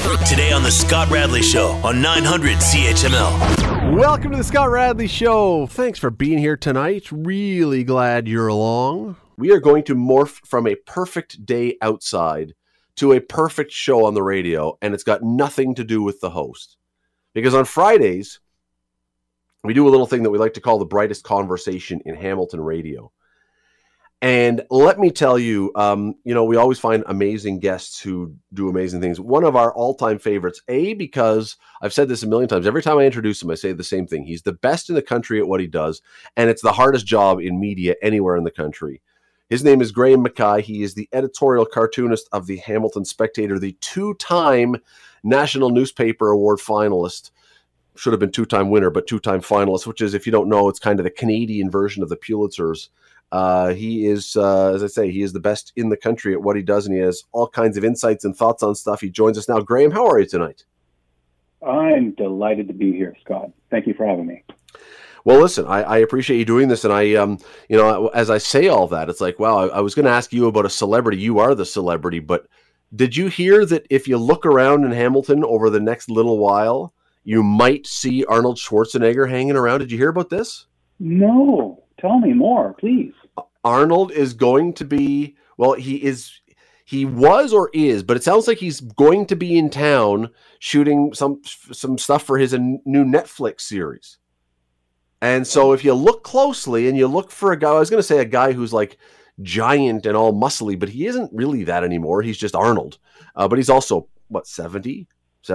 Today on The Scott Radley Show on 900 CHML. Welcome to The Scott Radley Show. Thanks for being here tonight. Really glad you're along. We are going to morph from a perfect day outside to a perfect show on the radio, and it's got nothing to do with the host. Because on Fridays, we do a little thing that we like to call the brightest conversation in Hamilton radio. And let me tell you, we always find amazing guests who do amazing things. One of our all-time favorites, because I've said this a million times, every time I introduce him, I say the same thing. He's the best in the country at what he does, and it's the hardest job in media anywhere in the country. His name is Graham Mackay. He is the editorial cartoonist of the Hamilton Spectator, the two-time National Newspaper Award finalist. Should have been two-time winner, but two-time finalist, which is, if you don't know, it's kind of the Canadian version of the Pulitzers. He is, as I say, he is the best in the country at what he does, and he has all kinds of insights and thoughts on stuff. He joins us now. Graham, how are you tonight? I'm delighted to be here, Scott. Thank you for having me. Well, listen, I appreciate you doing this, and as I say all that, it's like, wow, I was going to ask you about a celebrity. You are the celebrity, but did you hear that if you look around in Hamilton over the next little while, you might see Arnold Schwarzenegger hanging around? Did you hear about this? No. Tell me more, please. Arnold is going to be, he was or is, but it sounds like he's going to be in town shooting some stuff for his new Netflix series. And so if you look closely and you look for a guy, I was going to say a guy who's like giant and all muscly, but he isn't really that anymore. He's just Arnold. But he's also, 70?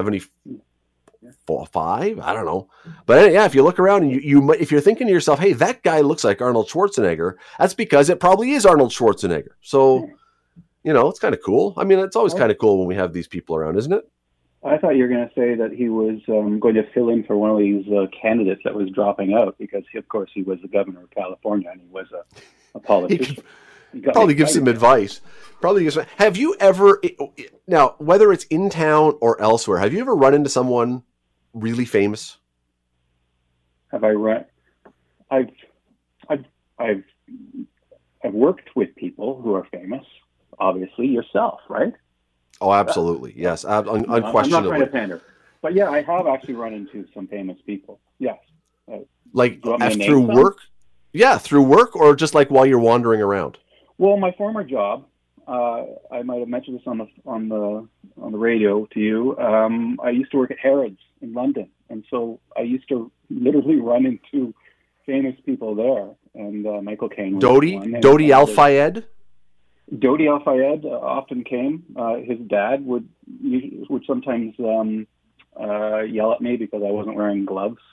75? I don't know. But yeah, if you look around and you if you're thinking to yourself, hey, that guy looks like Arnold Schwarzenegger, that's because it probably is Arnold Schwarzenegger. So, it's kind of cool. I mean, it's always kind of cool when we have these people around, isn't it? I thought you were going to say that he was going to fill in for one of these candidates that was dropping out because, of course, he was the governor of California and he was a politician. He probably gives some advice. Have you ever, now, whether it's in town or elsewhere, have you ever run into someone really famous? Have I run? I've worked with people who are famous. Obviously, yourself, right? Oh, absolutely. Yes, unquestionably. I'm not trying to pander, but yeah, I have actually run into some famous people. Yes, like through work. Yeah, through work, or just like while you're wandering around. Well, my former job, I might have mentioned this on the radio to you. I used to work at Harrods in London, and so I used to literally run into famous people there. And Michael Caine, Dodi Al-Fayed. Dodi Al-Fayed often came. His dad would sometimes yell at me because I wasn't wearing gloves.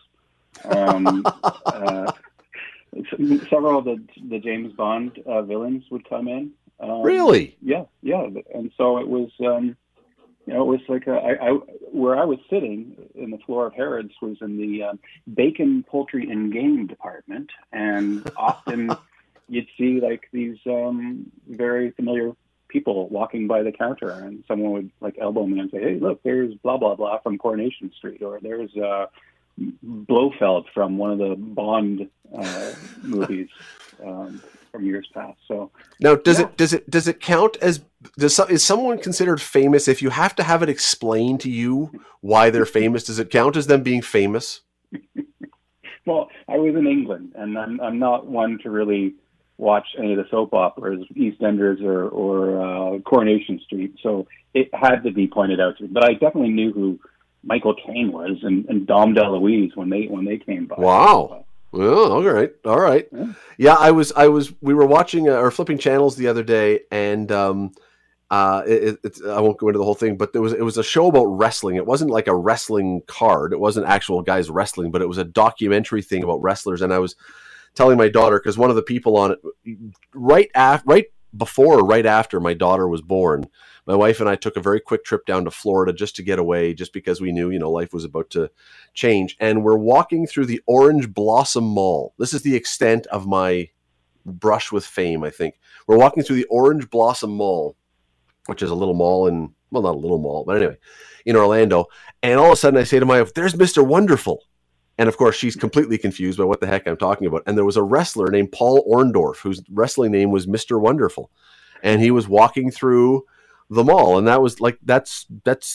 Several of the James Bond villains would come in. Really? Yeah. And so it was, it was like where I was sitting in the floor of Harrods was in the bacon, poultry, and game department, and often you'd see like these very familiar people walking by the counter, and someone would like elbow me and say, "Hey, look, there's blah blah blah from Coronation Street," or "There's Blofeld from one of the Bond movies from years past." So now, does it count as is someone considered famous if you have to have it explained to you why they're famous? Does it count as them being famous? Well, I was in England, and I'm not one to really watch any of the soap operas, EastEnders or Coronation Street, so it had to be pointed out to me. But I definitely knew who Michael Caine was and Dom DeLuise when they came by. Wow. Well, all right. Yeah, we were watching or flipping channels the other day, and I won't go into the whole thing, but it was a show about wrestling. It wasn't like a wrestling card. It wasn't actual guys wrestling, but it was a documentary thing about wrestlers. And I was telling my daughter, because one of the people on it, right before or right after my daughter was born, my wife and I took a very quick trip down to Florida just to get away, just because we knew, life was about to change. And we're walking through the Orange Blossom Mall. This is the extent of my brush with fame, I think. We're walking through the Orange Blossom Mall, which is a little mall not a little mall, but anyway, in Orlando. And all of a sudden I say to my wife, "There's Mr. Wonderful." And of course, she's completely confused by what the heck I'm talking about. And there was a wrestler named Paul Orndorff, whose wrestling name was Mr. Wonderful. And he was walking through the mall. And that was like, that's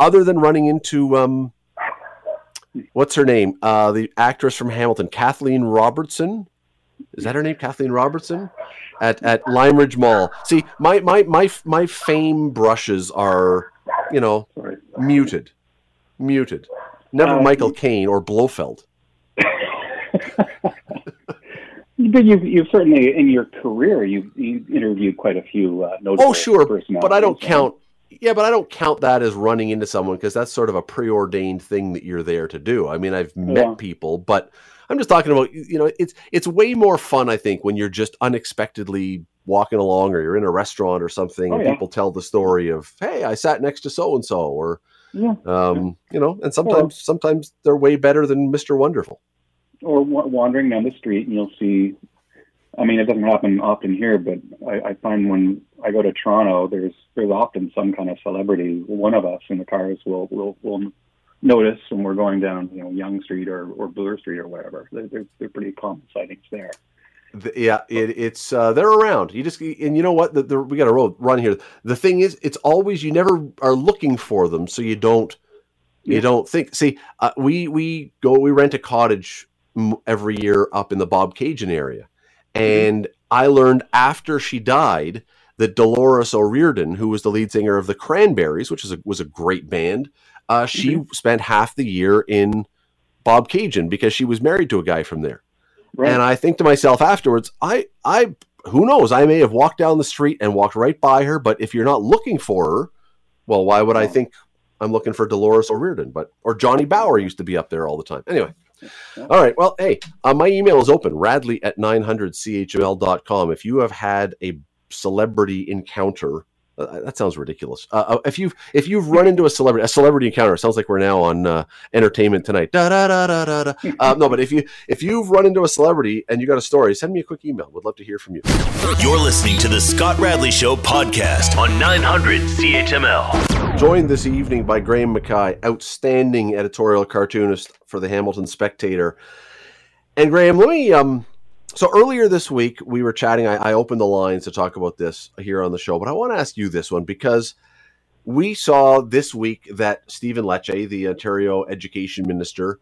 other than running into what's her name? The actress from Hamilton, Kathleen Robertson. Is that her name, Kathleen Robertson? At Lime Ridge Mall. See, my fame brushes are, muted. Never Michael Caine or Blofeld. But you've certainly, in your career, you interviewed quite a few notable personalities. But I don't count. Yeah, but I don't count that as running into someone, because that's sort of a preordained thing that you're there to do. I mean, I've met people, but I'm just talking about, it's way more fun, I think, when you're just unexpectedly walking along, or you're in a restaurant or something, and people tell the story of, hey, I sat next to so-and-so, or, and sometimes they're way better than Mr. Wonderful. Or wandering down the street, and you'll see, I mean, it doesn't happen often here, but I find when I go to Toronto, there's often some kind of celebrity. One of us in the cars will notice when we're going down, Yonge Street or Bloor Street or whatever. They're pretty common sightings there. It's they're around. You just, and you know what? We got a run here. The thing is, it's always, you never are looking for them, so you don't think. See, we rent a cottage every year up in the Bob Cajun area. And I learned after she died that Dolores O'Riordan, who was the lead singer of the Cranberries, which was a great band, she spent half the year in Bob Cajun because she was married to a guy from there. Right. And I think to myself afterwards, I who knows, I may have walked down the street and walked right by her, but if you're not looking for her, well, why would I think I'm looking for Dolores O'Riordan? Or Johnny Bauer used to be up there all the time. Anyway. All right. Well, hey, my email is open, radley@900chml.com. If you have had a celebrity encounter, that sounds ridiculous. If you've run into a celebrity encounter, it sounds like we're now on Entertainment Tonight. Da, da, da, da, da, da. No, but if you've run into a celebrity and you got a story, send me a quick email. We'd love to hear from you. You're listening to the Scott Radley Show podcast on 900 CHML. Joined this evening by Graham Mackay, outstanding editorial cartoonist for the Hamilton Spectator. And Graham, let me so earlier this week we were chatting. I opened the lines to talk about this here on the show, but I want to ask you this one, because we saw this week that Stephen Lecce, the Ontario Education Minister,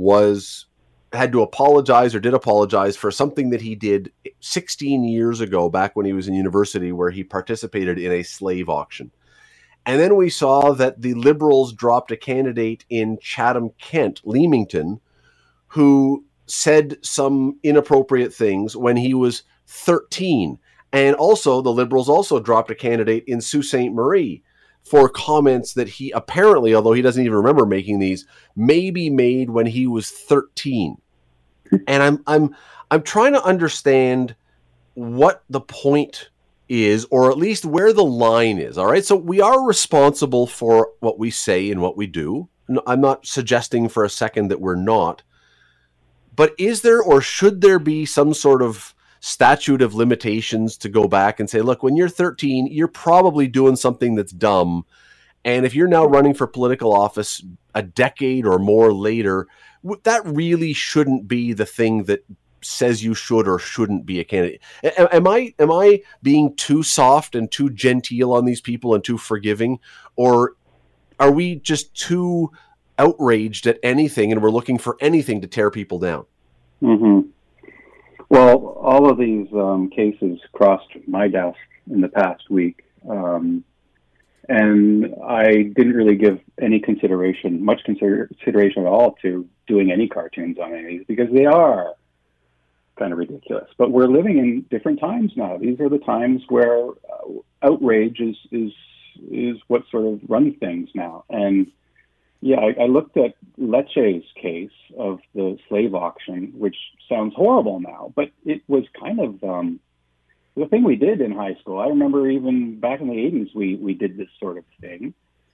had to apologize, or did apologize, for something that he did 16 years ago, back when he was in university, where he participated in a slave auction. And then we saw that the Liberals dropped a candidate in Chatham-Kent, Leamington, who said some inappropriate things when he was 13. And also, the Liberals also dropped a candidate in Sault Ste. Marie for comments that he apparently, although he doesn't even remember making these, maybe made when he was 13. And I'm trying to understand what the point is, or at least where the line is. All right. So we are responsible for what we say and what we do. I'm not suggesting for a second that we're not, but is there, or should there be, some sort of statute of limitations to go back and say, look, when you're 13, you're probably doing something that's dumb. And if you're now running for political office a decade or more later, that really shouldn't be the thing that says you should or shouldn't be a candidate. Am I being too soft and too genteel on these people and too forgiving, or are we just too outraged at anything and we're looking for anything to tear people down? Mm-hmm. Well, all of these cases crossed my desk in the past week, and I didn't really give any much consideration at all to doing any cartoons on any of these, because they are kind of ridiculous. But we're living in different times now. These are the times where outrage is what sort of runs things now. And yeah, I looked at Lecce's case of the slave auction, which sounds horrible now, but it was kind of the thing we did in high school. I remember even back in the 80s, we did this sort of thing.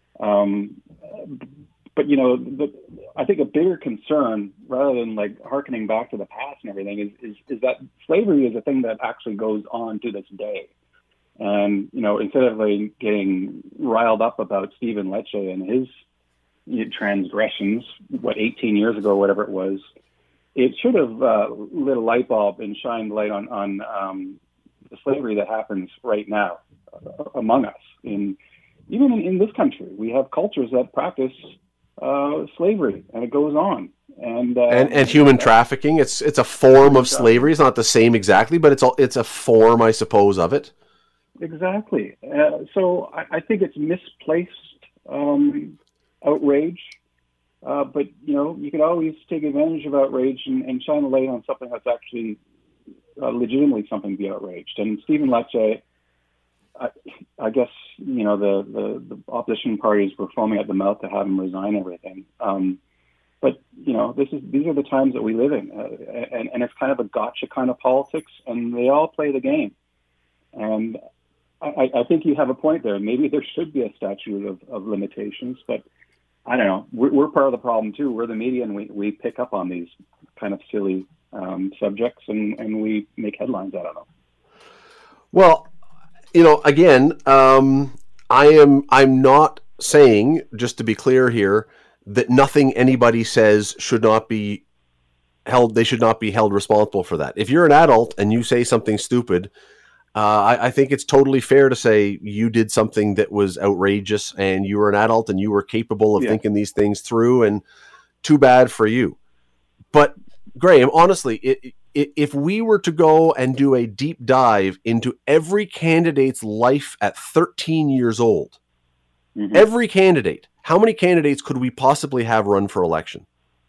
But, I think a bigger concern, rather than like hearkening back to the past and everything, is that slavery is a thing that actually goes on to this day. And, instead of like getting riled up about Stephen Lecce and his transgressions, 18 years ago, or whatever it was, it should have lit a light bulb and shined light on the slavery that happens right now among us in even in this country, we have cultures that practice slavery, and it goes on. And human trafficking. It's a form of slavery. It's not the same exactly, but it's a form, I suppose, of it. Exactly. So I think it's misplaced outrage. But you could always take advantage of outrage and shine a light on something that's actually legitimately something to be outraged. And Stephen Lecce, I guess the opposition parties were foaming at the mouth to have him resign everything. But these are the times that we live in, and it's kind of a gotcha kind of politics, and they all play the game. And I think you have a point there. Maybe there should be a statute of limitations, but I don't know. We're part of the problem too. We're the media, and we pick up on these kind of silly subjects, and we make headlines out of them. Well, again, I'm not saying, just to be clear here, that nothing anybody says should not be held. They should not be held responsible for that. If you're an adult and you say something stupid, I think it's totally fair to say you did something that was outrageous, and you were an adult and you were capable of thinking these things through, and too bad for you. But Graham, honestly, if we were to go and do a deep dive into every candidate's life at 13 years old, every candidate, how many candidates could we possibly have run for election?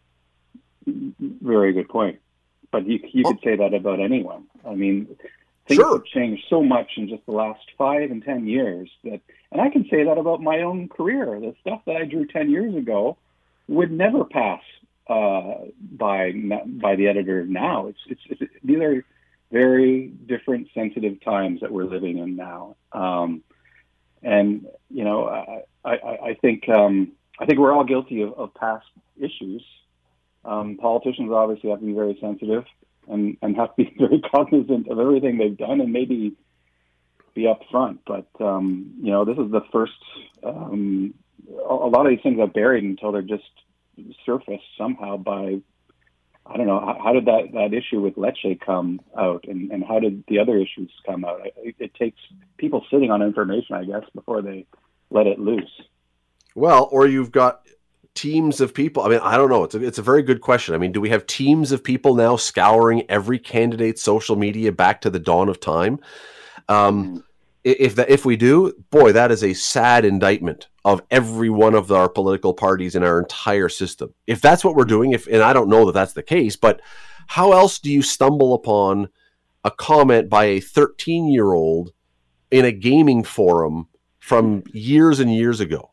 Very good point. But you could say that about anyone. I mean, things have changed so much in just the last 5 and 10 years and I can say that about my own career. The stuff that I drew 10 years ago would never pass by the editor now. These are very different, sensitive times that we're living in now. I think we're all guilty of past issues. Politicians obviously have to be very sensitive and have to be very cognizant of everything they've done, and maybe be upfront. But this is the first. A lot of these things are buried until they're just surfaced somehow by, I don't know, how did that issue with Lecce come out, and how did the other issues come out? It takes people sitting on information, I guess, before they let it loose. Well, or you've got teams of people. I mean, I don't know. It's a very good question. I mean, do we have teams of people now scouring every candidate's social media back to the dawn of time? If we do, boy, that is a sad indictment of every one of our political parties in our entire system. If that's what we're doing, and I don't know that that's the case, but how else do you stumble upon a comment by a 13-year-old in a gaming forum from years and years ago?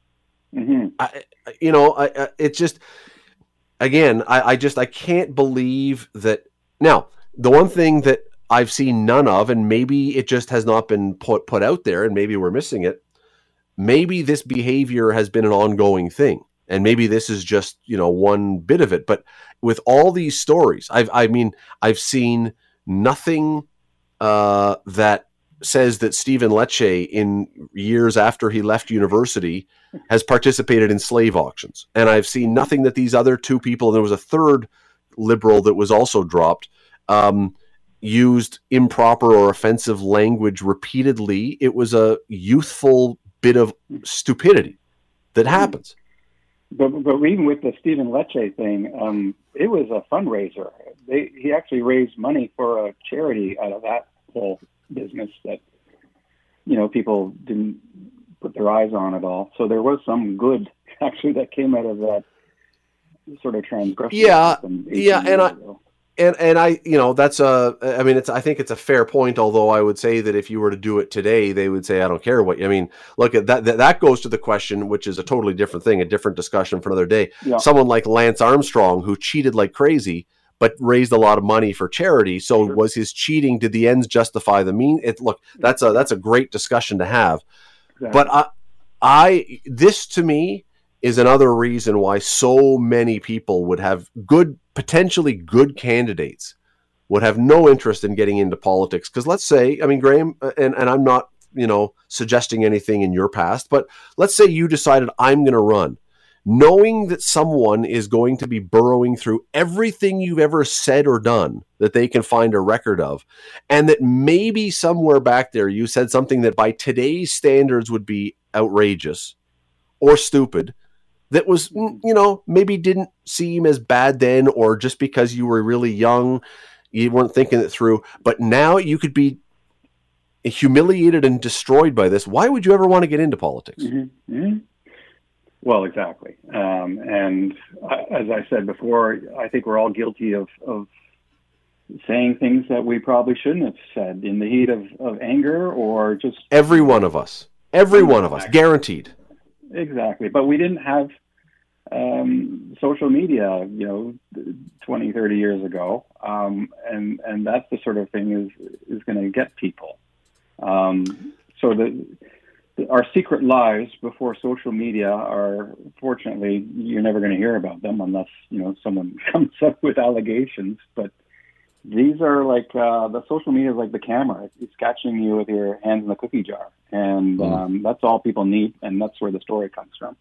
It's just, again, I can't believe that. Now, the one thing that I've seen none of, and maybe it just has not been put out there, and maybe we're missing it. Maybe this behavior has been an ongoing thing, and maybe this is just, one bit of it. But with all these stories, I've seen nothing that says that Stephen Lecce, in years after he left university, has participated in slave auctions. And I've seen nothing that these other two people, and there was a third liberal that was also dropped, used improper or offensive language repeatedly. It was a youthful bit of stupidity that happens. But even with the Stephen Lecce thing, it was a fundraiser. He actually raised money for a charity out of that whole business that, people didn't put their eyes on at all. So there was some good actually that came out of that sort of transgression. And I, that's I think it's a fair point, although I would say that if you were to do it today, they would say, I don't care what, look at that goes to the question, which is a totally different thing, a different discussion for another day. Yeah. Someone like Lance Armstrong, who cheated like crazy, but raised a lot of money for charity. So was his cheating, did the ends justify the means? That's a great discussion to have. Exactly. But this to me is another reason why so many people would have potentially good candidates would have no interest in getting into politics. Because let's say, Graham, and I'm not, suggesting anything in your past, but let's say you decided I'm going to run, knowing that someone is going to be burrowing through everything you've ever said or done that they can find a record of, and that maybe somewhere back there you said something that by today's standards would be outrageous or stupid that was, maybe didn't seem as bad then, or just because you were really young, you weren't thinking it through. But now you could be humiliated and destroyed by this. Why would you ever want to get into politics? Mm-hmm. Mm-hmm. Well, exactly. And as I said before, I think we're all guilty of saying things that we probably shouldn't have said in the heat of anger, or just... Every one of us, guaranteed. Exactly. But we didn't have social media, 20, 30 years ago. And that's the sort of thing is going to get people. So our secret lives before social media are, fortunately, you're never going to hear about them unless, someone comes up with allegations. But these are like, the social media is like the camera. It's catching you with your hands in the cookie jar. And that's all people need. And that's where the story comes from.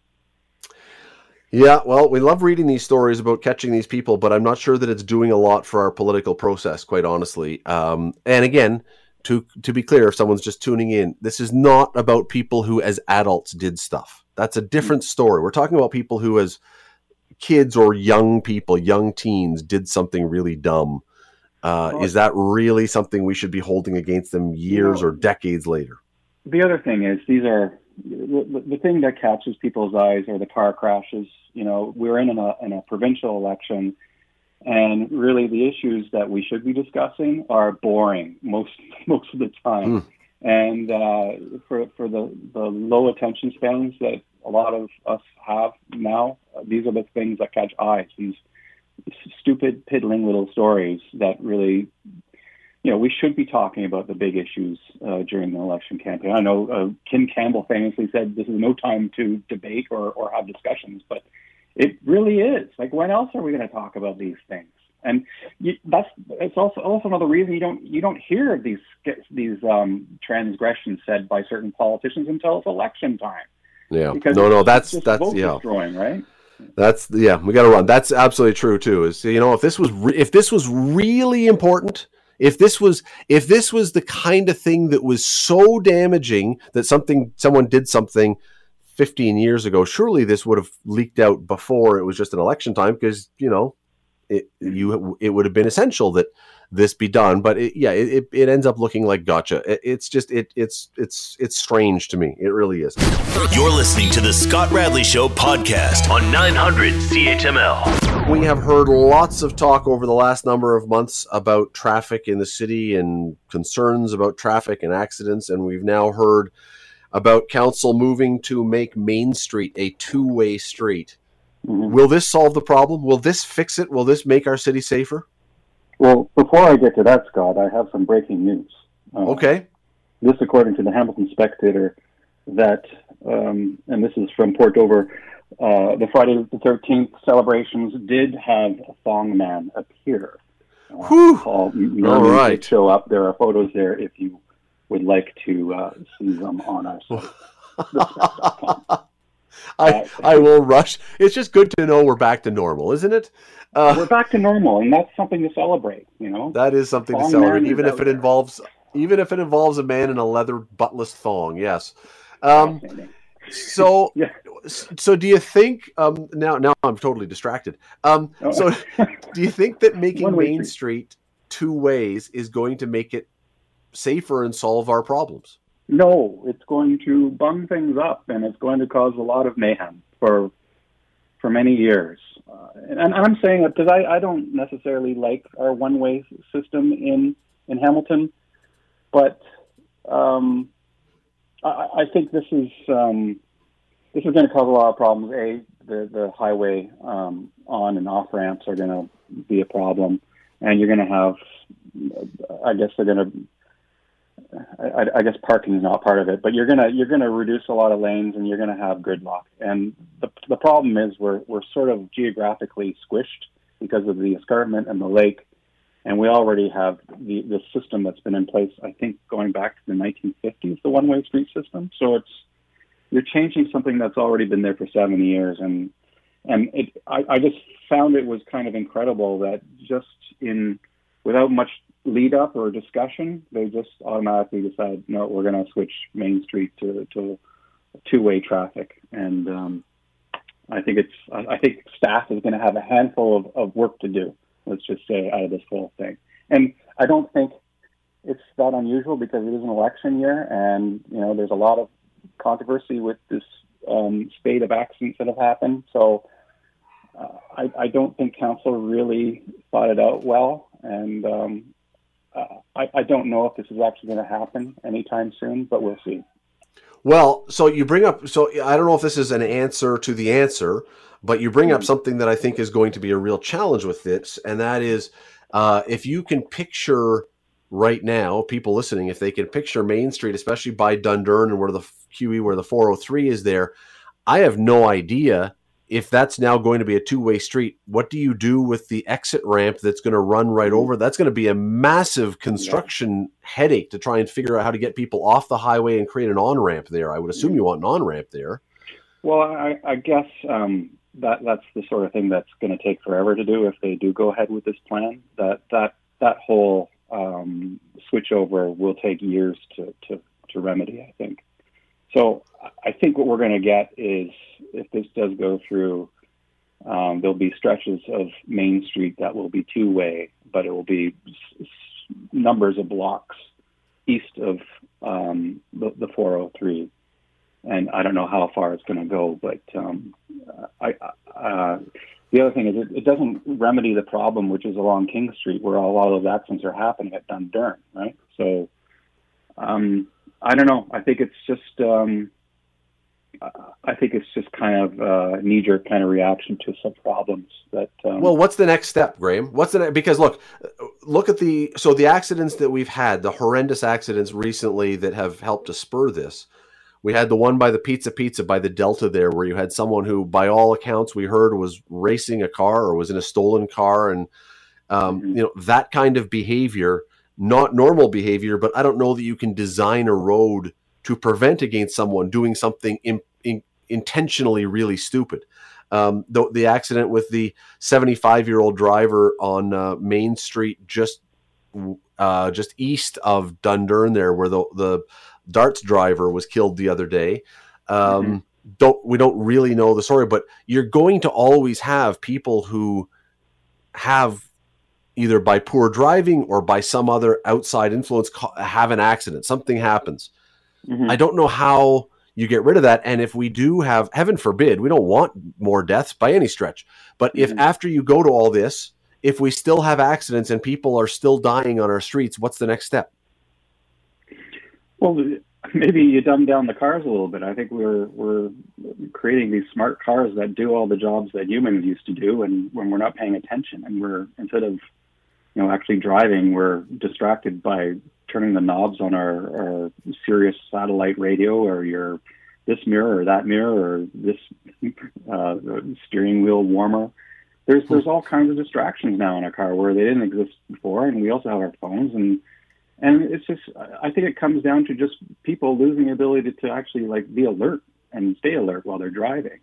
Yeah, well, we love reading these stories about catching these people, but I'm not sure that it's doing a lot for our political process, quite honestly. And again, to be clear, if someone's just tuning in, this is not about people who as adults did stuff. That's a different story. We're talking about people who as kids or young people, young teens, did something really dumb. Is that really something we should be holding against them years or decades later? The other thing is, these are the thing that catches people's eyes are the car crashes. We're in a provincial election, and really the issues that we should be discussing are boring most of the time. And for the low attention spans that a lot of us have now, these are the things that catch eyes. These stupid, piddling little stories that really, we should be talking about the big issues during the election campaign. I know Kim Campbell famously said this is no time to debate or have discussions, but it really is. Like, when else are we going to talk about these things? And it's also another reason you don't hear of these transgressions said by certain politicians until it's election time. Yeah, because that's destroying, right? We got to run. That's absolutely true too. Is if this was really important. If this was the kind of thing that was so damaging that someone did something 15 years ago, surely this would have leaked out before it was just an election time, because it would have been essential that this be done. But it ends up looking like gotcha. It's strange to me. It really is. You're listening to the Scott Radley Show podcast on 900 CHML. We have heard lots of talk over the last number of months about traffic in the city and concerns about traffic and accidents, and we've now heard about council moving to make Main Street a two-way street. Mm-hmm. Will this solve the problem? Will this fix it? Will this make our city safer? Well, before I get to that, Scott, I have some breaking news. Okay. This, according to the Hamilton Spectator, that, and this is from Port Dover, the Friday the 13th celebrations did have a thong man appear. All right. Show up. There are photos there if you would like to see them on our site. I will rush. It's just good to know we're back to normal, isn't it? We're back to normal, and that's something to celebrate. That is something to celebrate, even if it involves a man in a leather buttless thong. Yes. So do you think? Now I'm totally distracted. So do you think that making Main Street two ways is going to make it safer and solve our problems? No, it's going to bung things up, and it's going to cause a lot of mayhem for many years. And I'm saying that because I don't necessarily like our one-way system in Hamilton, but I think this is going to cause a lot of problems. The highway on and off ramps are going to be a problem, and you're going to have, I guess parking is not part of it, but you're gonna reduce a lot of lanes, and you're gonna have gridlock. And the problem is we're sort of geographically squished because of the escarpment and the lake, and we already have the system that's been in place, I think, going back to the 1950s, the one-way street system. So you're changing something that's already been there for 70 years, and I just found it was kind of incredible that just without much lead up or discussion, they just automatically decide, no, we're going to switch Main Street to two-way traffic. And I think staff is going to have a handful of work to do, let's just say, out of this whole thing. And I don't think it's that unusual because it is an election year, and there's a lot of controversy with this spate of accidents that have happened. So I don't think council really thought it out well, and I don't know if this is actually going to happen anytime soon, but we'll see. Well, so you bring up, so I don't know if this is an answer to the answer, but you bring up something that I think is going to be a real challenge with this, and that is if you can picture right now, people listening, if they can picture Main Street, especially by Dundurn and where the QE, where the 403 is there, I have no idea if that's now going to be a two-way street. What do you do with the exit ramp that's going to run right over? That's going to be a massive construction headache to try and figure out how to get people off the highway and create an on-ramp there. I would assume you want an on-ramp there. Well, I guess that's the sort of thing that's going to take forever to do if they do go ahead with this plan. That whole switchover will take years to remedy, I think. So I think what we're going to get is, if this does go through, there'll be stretches of Main Street that will be two-way, but it will be numbers of blocks east of the 403. And I don't know how far it's going to go, but the other thing is it doesn't remedy the problem, which is along King Street, where a lot of those accidents are happening at Dundurn, right? So I don't know. I think it's just kind of a knee-jerk kind of reaction to some problems that. Well, what's the next step, Graham? Because look at the accidents that we've had, the horrendous accidents recently that have helped to spur this. We had the one by the Pizza by the Delta there, where you had someone who, by all accounts, we heard was racing a car or was in a stolen car, and that kind of behavior. Not normal behavior, but I don't know that you can design a road to prevent against someone doing something intentionally really stupid. The accident with the 75-year-old driver on Main Street, just east of Dundurn there, where the darts driver was killed the other day. We don't really know the story, but you're going to always have people who have, either by poor driving or by some other outside influence, have an accident. Something happens. I don't know how you get rid of that. And if we do have, heaven forbid, we don't want more deaths by any stretch. But if after you go to all this, if we still have accidents and people are still dying on our streets, what's the next step? Well, maybe you dumb down the cars a little bit. I think we're creating these smart cars that do all the jobs that humans used to do, and when we're not paying attention, and we're, instead of actually driving, we're distracted by turning the knobs on our Sirius satellite radio, or this mirror or that mirror, or this steering wheel warmer. There's all kinds of distractions now in a car where they didn't exist before, and we also have our phones, and it's just, I think it comes down to just people losing the ability to actually be alert and stay alert while they're driving.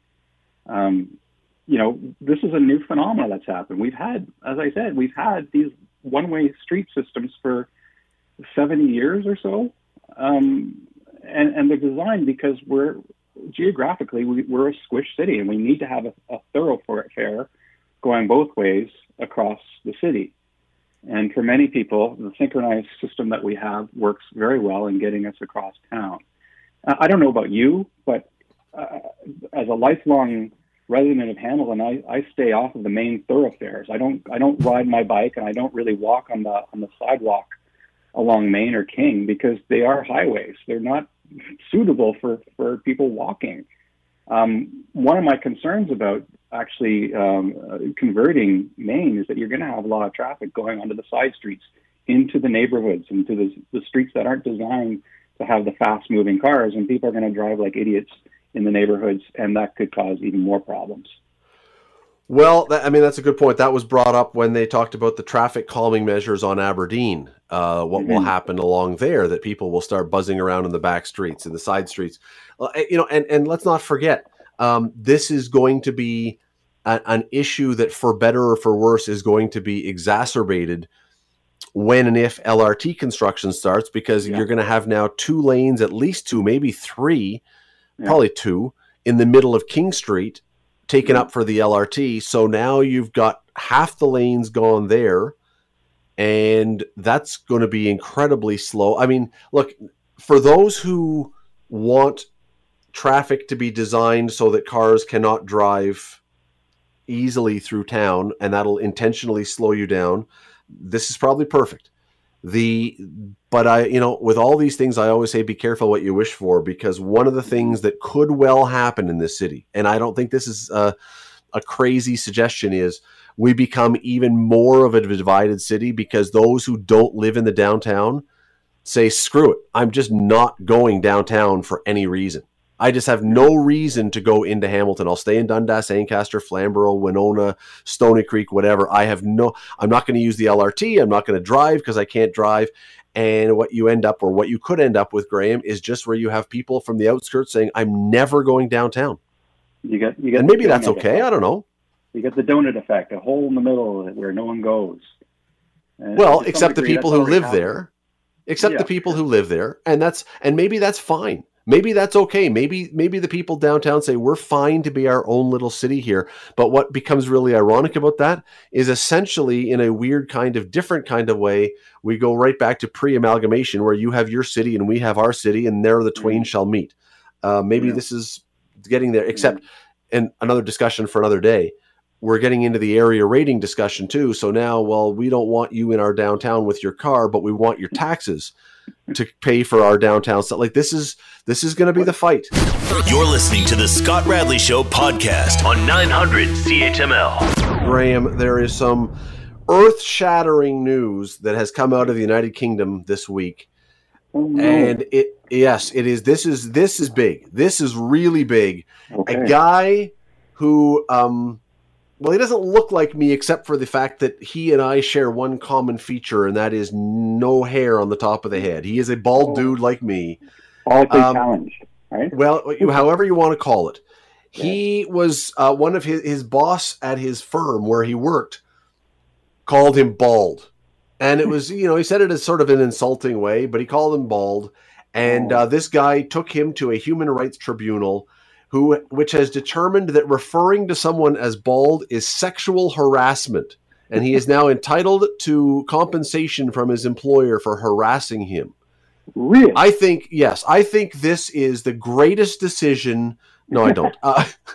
This is a new phenomenon that's happened. We've had, as I said, these one-way street systems for 70 years or so. And they're designed because we're a squish city, and we need to have a thoroughfare going both ways across the city. And for many people, the synchronized system that we have works very well in getting us across town. I don't know about you, but as a lifelong resident of Hamilton, I stay off of the main thoroughfares. I don't ride my bike, and I don't really walk on the sidewalk along Main or King, because they are highways. They're not suitable for people walking. One of my concerns about actually converting Main is that you're going to have a lot of traffic going onto the side streets, into the neighborhoods, into the streets that aren't designed to have the fast-moving cars, and people are going to drive like idiots in the neighborhoods, and that could cause even more problems. Well, that's a good point. That was brought up when they talked about the traffic calming measures on Aberdeen. What will happen along there, that people will start buzzing around in the back streets and the side streets. And let's not forget, this is going to be an issue that, for better or for worse, is going to be exacerbated when and if LRT construction starts, because you're going to have now 2 lanes, at least 2, maybe 3, probably 2, in the middle of King Street, taken up for the LRT. So now you've got half the lanes gone there, and that's going to be incredibly slow. I mean, look, for those who want traffic to be designed so that cars cannot drive easily through town, and that'll intentionally slow you down, this is probably perfect. But I, with all these things, I always say be careful what you wish for, because one of the things that could well happen in this city, and I don't think this is a crazy suggestion, is we become even more of a divided city, because those who don't live in the downtown say, screw it, I'm just not going downtown for any reason. I just have no reason to go into Hamilton. I'll stay in Dundas, Ancaster, Flamborough, Winona, Stony Creek, whatever. I'm not going to use the LRT. I'm not going to drive because I can't drive. And what you could end up with, Graham, is just where you have people from the outskirts saying, I'm never going downtown. You get, and maybe that's okay. Effect. I don't know. You get the donut effect, a hole in the middle where no one goes. And well, except the people who live there. Except the people who live there. And maybe that's fine. Maybe that's okay. Maybe the people downtown say, we're fine to be our own little city here. But what becomes really ironic about that is, essentially, in a weird different kind of way, we go right back to pre-amalgamation, where you have your city and we have our city, and there the twain shall meet. This is getting there, except, and another discussion for another day, we're getting into the area rating discussion too. So now, we don't want you in our downtown with your car, but we want your taxes to pay for our downtown stuff. Like, this is going to be the fight. You're listening to the Scott Radley Show podcast on 900 CHML. Graham, there is some earth-shattering news that has come out of the United Kingdom this week. Oh, no. And it is. This is big. This is really big. Okay. A guy who, he doesn't look like me, except for the fact that he and I share one common feature, and that is no hair on the top of the head. He is a bald dude like me. Politically challenged, right? Well, however you want to call it. Yeah. He was one of his boss at his firm where he worked called him bald. And it was, he said it as sort of an insulting way, but he called him bald. And this guy took him to a human rights tribunal which has determined that referring to someone as bald is sexual harassment, and he is now entitled to compensation from his employer for harassing him. Really? I think this is the greatest decision. No, I don't.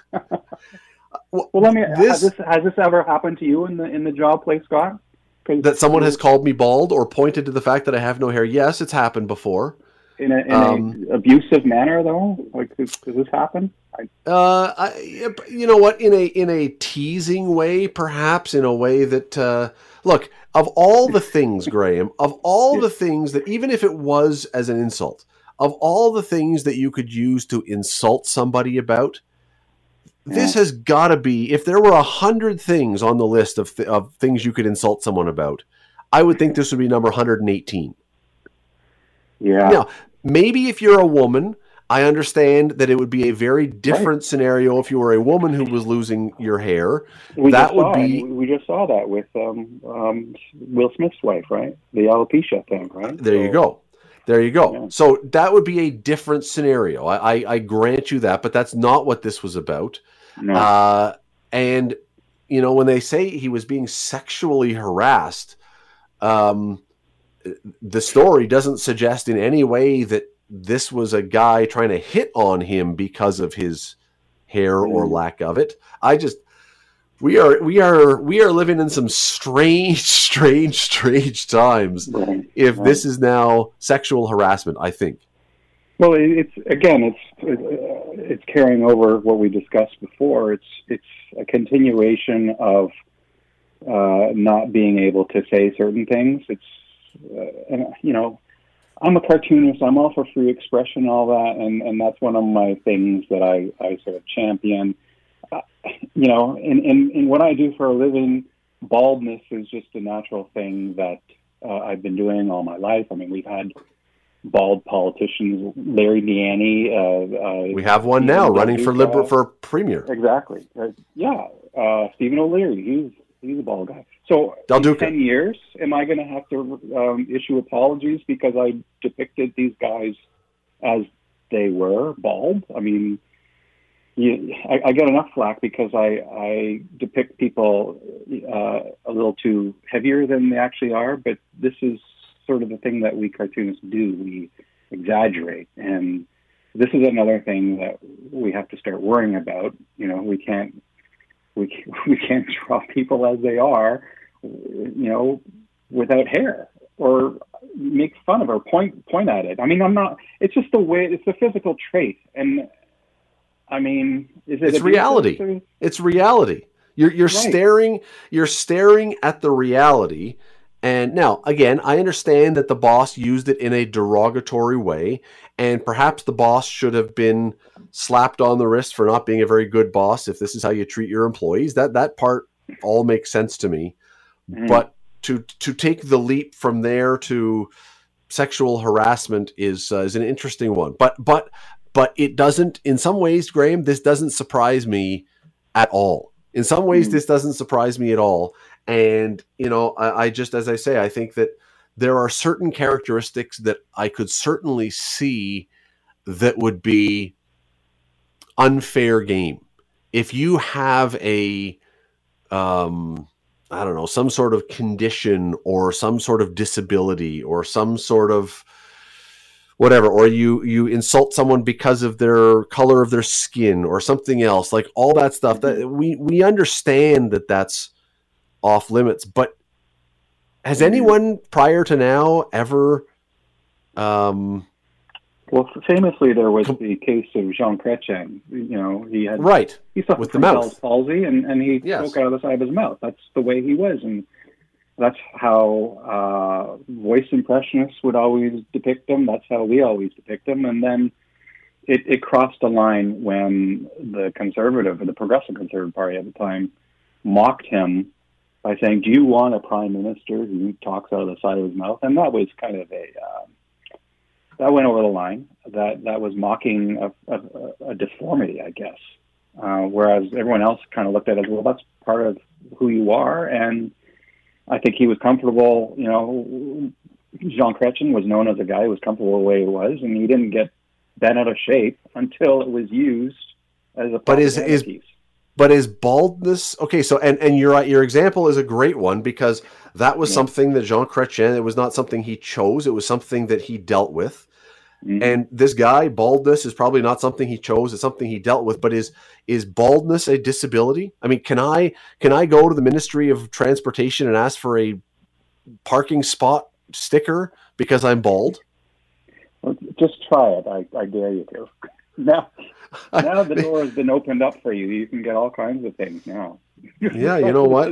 Let me. Has this ever happened to you in the job place, Scott? That someone has called me bald or pointed to the fact that I have no hair? Yes, it's happened before. In an abusive manner, though? Like, does this happen? You know what? In a teasing way, perhaps, in a way that look, of all the things, Graham, of all the things that, even if it was as an insult, of all the things that you could use to insult somebody about, this has got to be. If there were 100 things on the list of things you could insult someone about, I would think this would be number 118. Yeah. Now, maybe if you're a woman, I understand that it would be a very different scenario if you were a woman who was losing your hair. We just saw that with Will Smith's wife, right? The alopecia thing, right? There you go. Yeah. So that would be a different scenario. I grant you that, but that's not what this was about. No. And, when they say he was being sexually harassed, the story doesn't suggest in any way that this was a guy trying to hit on him because of his hair or lack of it. We are living in some strange times. If this is now sexual harassment, I think. Well, it's carrying over what we discussed before. It's a continuation of not being able to say certain things. I'm a cartoonist. I'm all for free expression and all that, and that's one of my things that I sort of champion. In what I do for a living, baldness is just a natural thing that I've been doing all my life. I mean, we've had bald politicians, Larry Deaney. We have one now running for premier. Exactly. Stephen O'Leary. He's a bald guy. So in 10 years, am I going to have to issue apologies because I depicted these guys as they were bald. I mean, I get enough flack because I depict people a little too heavier than they actually are, but this is sort of the thing that we cartoonists do. We exaggerate, and this is another thing that we have to start worrying about. You know, we can't draw people as they are, you know, without hair, or make fun of or point at it. I mean, it's just the way, it's a physical trait. And I mean, it's reality. It's reality. You're right. You're staring at the reality. And now, again, I understand that the boss used it in a derogatory way, and perhaps the boss should have been slapped on the wrist for not being a very good boss if this is how you treat your employees. That part all makes sense to me. But to take the leap from there to sexual harassment is an interesting one. But it doesn't, in some ways, Graham, this doesn't surprise me at all. In some ways, this doesn't surprise me at all. And, you know, I just, as I say, I think that there are certain characteristics that I could certainly see that would be unfair game. If you have a, I don't know, some sort of condition or some sort of disability or some sort of whatever, or you insult someone because of their color of their skin or something else, like all that stuff, that we understand that that's off limits. But has anyone prior to now ever well, famously there was the case of Jean Chrétien. You know, he suffered with from the Bell's palsy, and he spoke out of the side of his mouth. That's the way he was, and that's how voice impressionists would always depict him. That's how we always depict him. And then it crossed a line when the conservative, or the Progressive Conservative Party at the time, mocked him by saying, "Do you want a prime minister who talks out of the side of his mouth?" And that was kind of that went over the line. That was mocking a deformity, I guess. Whereas everyone else kind of looked at it as, well, that's part of who you are. And I think he was comfortable. You know, Jean Chrétien was known as a guy who was comfortable the way he was, and he didn't get bent out of shape until it was used as a propaganda piece. But is baldness okay? So, and your example is a great one, because that was something that Jean Chrétien, it was not something he chose. It was something that he dealt with. Mm-hmm. And this guy, baldness is probably not something he chose. It's something he dealt with. But is baldness a disability? I mean, can I go to the Ministry of Transportation and ask for a parking spot sticker because I'm bald? Well, just try it. I dare you to. Now the door has been opened up for you. You can get all kinds of things now. Yeah, you know what?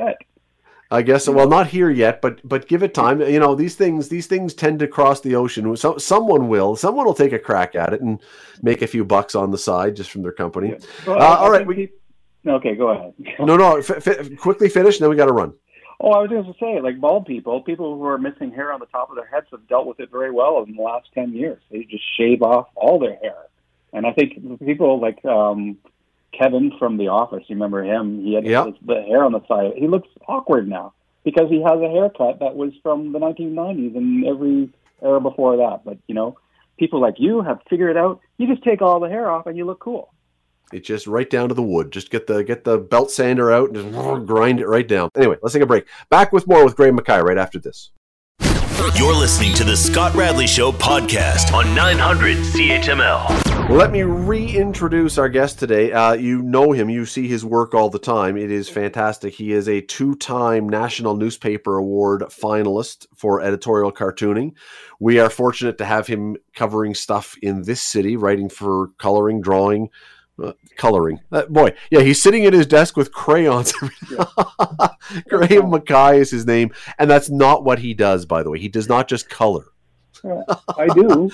I guess, well, not here yet, but give it time. You know, these things tend to cross the ocean. So someone will take a crack at it and make a few bucks on the side just from their company. Yeah. Well, all right. Okay, go ahead. No, quickly finish, and then we got to run. Oh, I was going to say, like bald people who are missing hair on the top of their heads have dealt with it very well in the last 10 years. They just shave off all their hair. And I think people like Kevin from The Office, you remember him? He had the hair on the side. He looks awkward now because he has a haircut that was from the 1990s and every era before that. But, you know, people like you have figured it out. You just take all the hair off and you look cool. It's just right down to the wood. Just get the belt sander out and just grind it right down. Anyway, let's take a break. Back with more with Graham Mackay right after this. You're listening to the Scott Radley Show podcast on 900 CHML. Let me reintroduce our guest today. You know him. You see his work all the time. It is fantastic. He is a 2-time National Newspaper Award finalist for editorial cartooning. We are fortunate to have him covering stuff in this city, writing for coloring, drawing, coloring. He's sitting at his desk with crayons. Graham Mackay is his name, and that's not what he does, by the way. He does not just color. I do.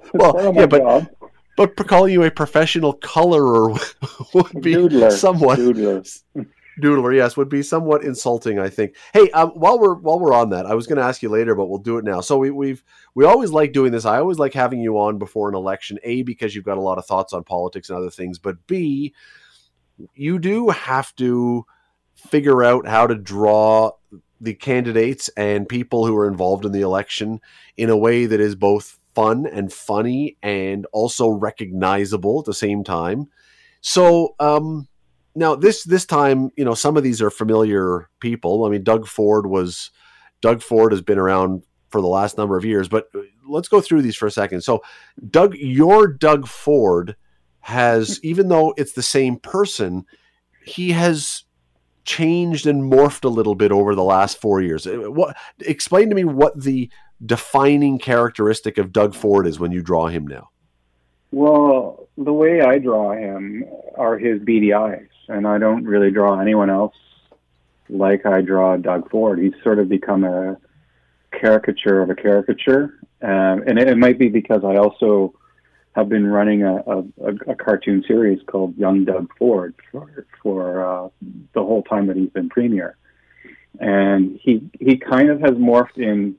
But calling you a professional colorer would be somewhat doodler, yes, would be somewhat insulting, I think. Hey, while we're on that, I was going to ask you later, but we'll do it now. So we always like doing this. I always like having you on before an election, A, because you've got a lot of thoughts on politics and other things, but B, you do have to figure out how to draw the candidates and people who are involved in the election in a way that is both fun and funny and also recognizable at the same time. So now this time, you know, some of these are familiar people. I mean, Doug Ford has been around for the last number of years, but let's go through these for a second. So your Doug Ford has, even though it's the same person, he has changed and morphed a little bit over the last 4 years. Explain to me what the defining characteristic of Doug Ford is when you draw him now. Well, the way I draw him are his beady eyes, and I don't really draw anyone else like I draw Doug Ford. He's sort of become a caricature of a caricature, and it might be because I also have been running a cartoon series called Young Doug Ford for the whole time that he's been premier, and he kind of has morphed in.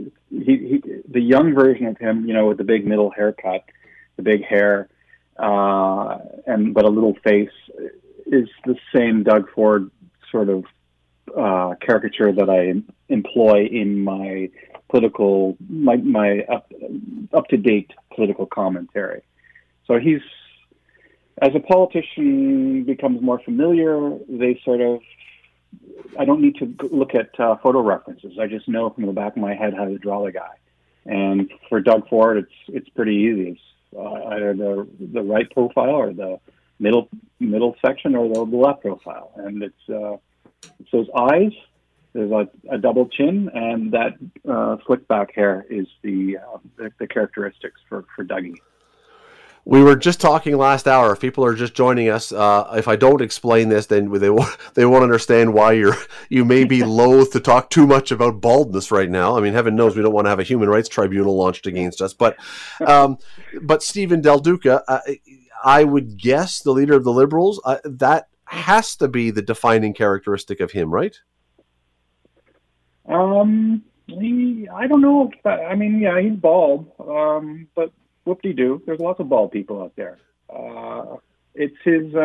The young version of him, you know, with the big middle haircut, the big hair, but a little face, is the same Doug Ford sort of caricature that I employ in my political, my up-to-date political commentary. So he's, as a politician becomes more familiar, they sort of, I don't need to look at photo references. I just know from the back of my head how to draw the guy. And for Doug Ford, it's pretty easy. It's either the right profile or the middle section or the left profile. And it's those eyes, there's a double chin, and that slick back hair is the characteristics for Dougie. We were just talking last hour. If people are just joining us, if I don't explain this, then they won't understand why you may be loath to talk too much about baldness right now. I mean, heaven knows we don't want to have a human rights tribunal launched against us. But Stephen Del Duca, I would guess the leader of the Liberals, that has to be the defining characteristic of him, right? I don't know. I mean, yeah, he's bald, but whoop-de-doo. There's lots of bald people out there. It's his,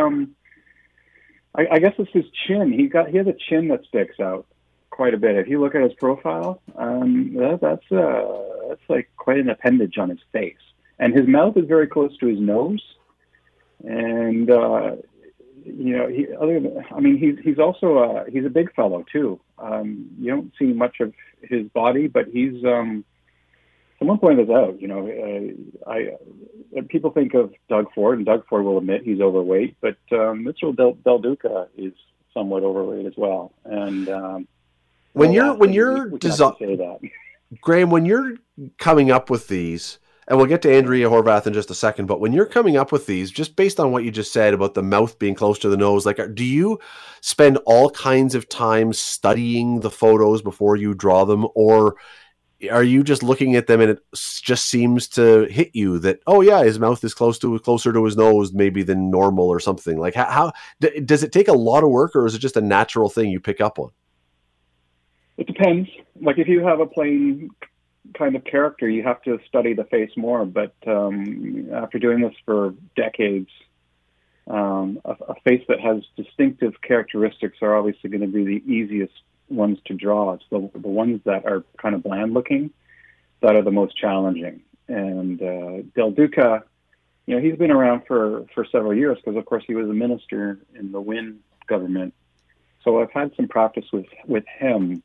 I guess it's his chin. He has a chin that sticks out quite a bit. If you look at his profile, that's like quite an appendage on his face. And his mouth is very close to his nose. And, you know, he's also, he's a big fellow too. You don't see much of his body, but he's, someone pointed this out, you know, people think of Doug Ford, and Doug Ford will admit he's overweight, but Mitchell Del Duca is somewhat overweight as well. And when you're Graham, when you're coming up with these, and we'll get to Andrea Horvath in just a second, but when you're coming up with these, just based on what you just said about the mouth being close to the nose, like, do you spend all kinds of time studying the photos before you draw them, or are you just looking at them and it just seems to hit you that, oh yeah, his mouth is closer to his nose maybe than normal or something? Like, how does it take a lot of work, or is it just a natural thing you pick up on? It depends. Like, if you have a plain kind of character, you have to study the face more. But after doing this for decades, a face that has distinctive characteristics are obviously going to be the easiest ones to draw. It's the ones that are kind of bland looking that are the most challenging. And Del Duca, you know, he's been around for several years because, of course, he was a minister in the Wynne government. So I've had some practice with him.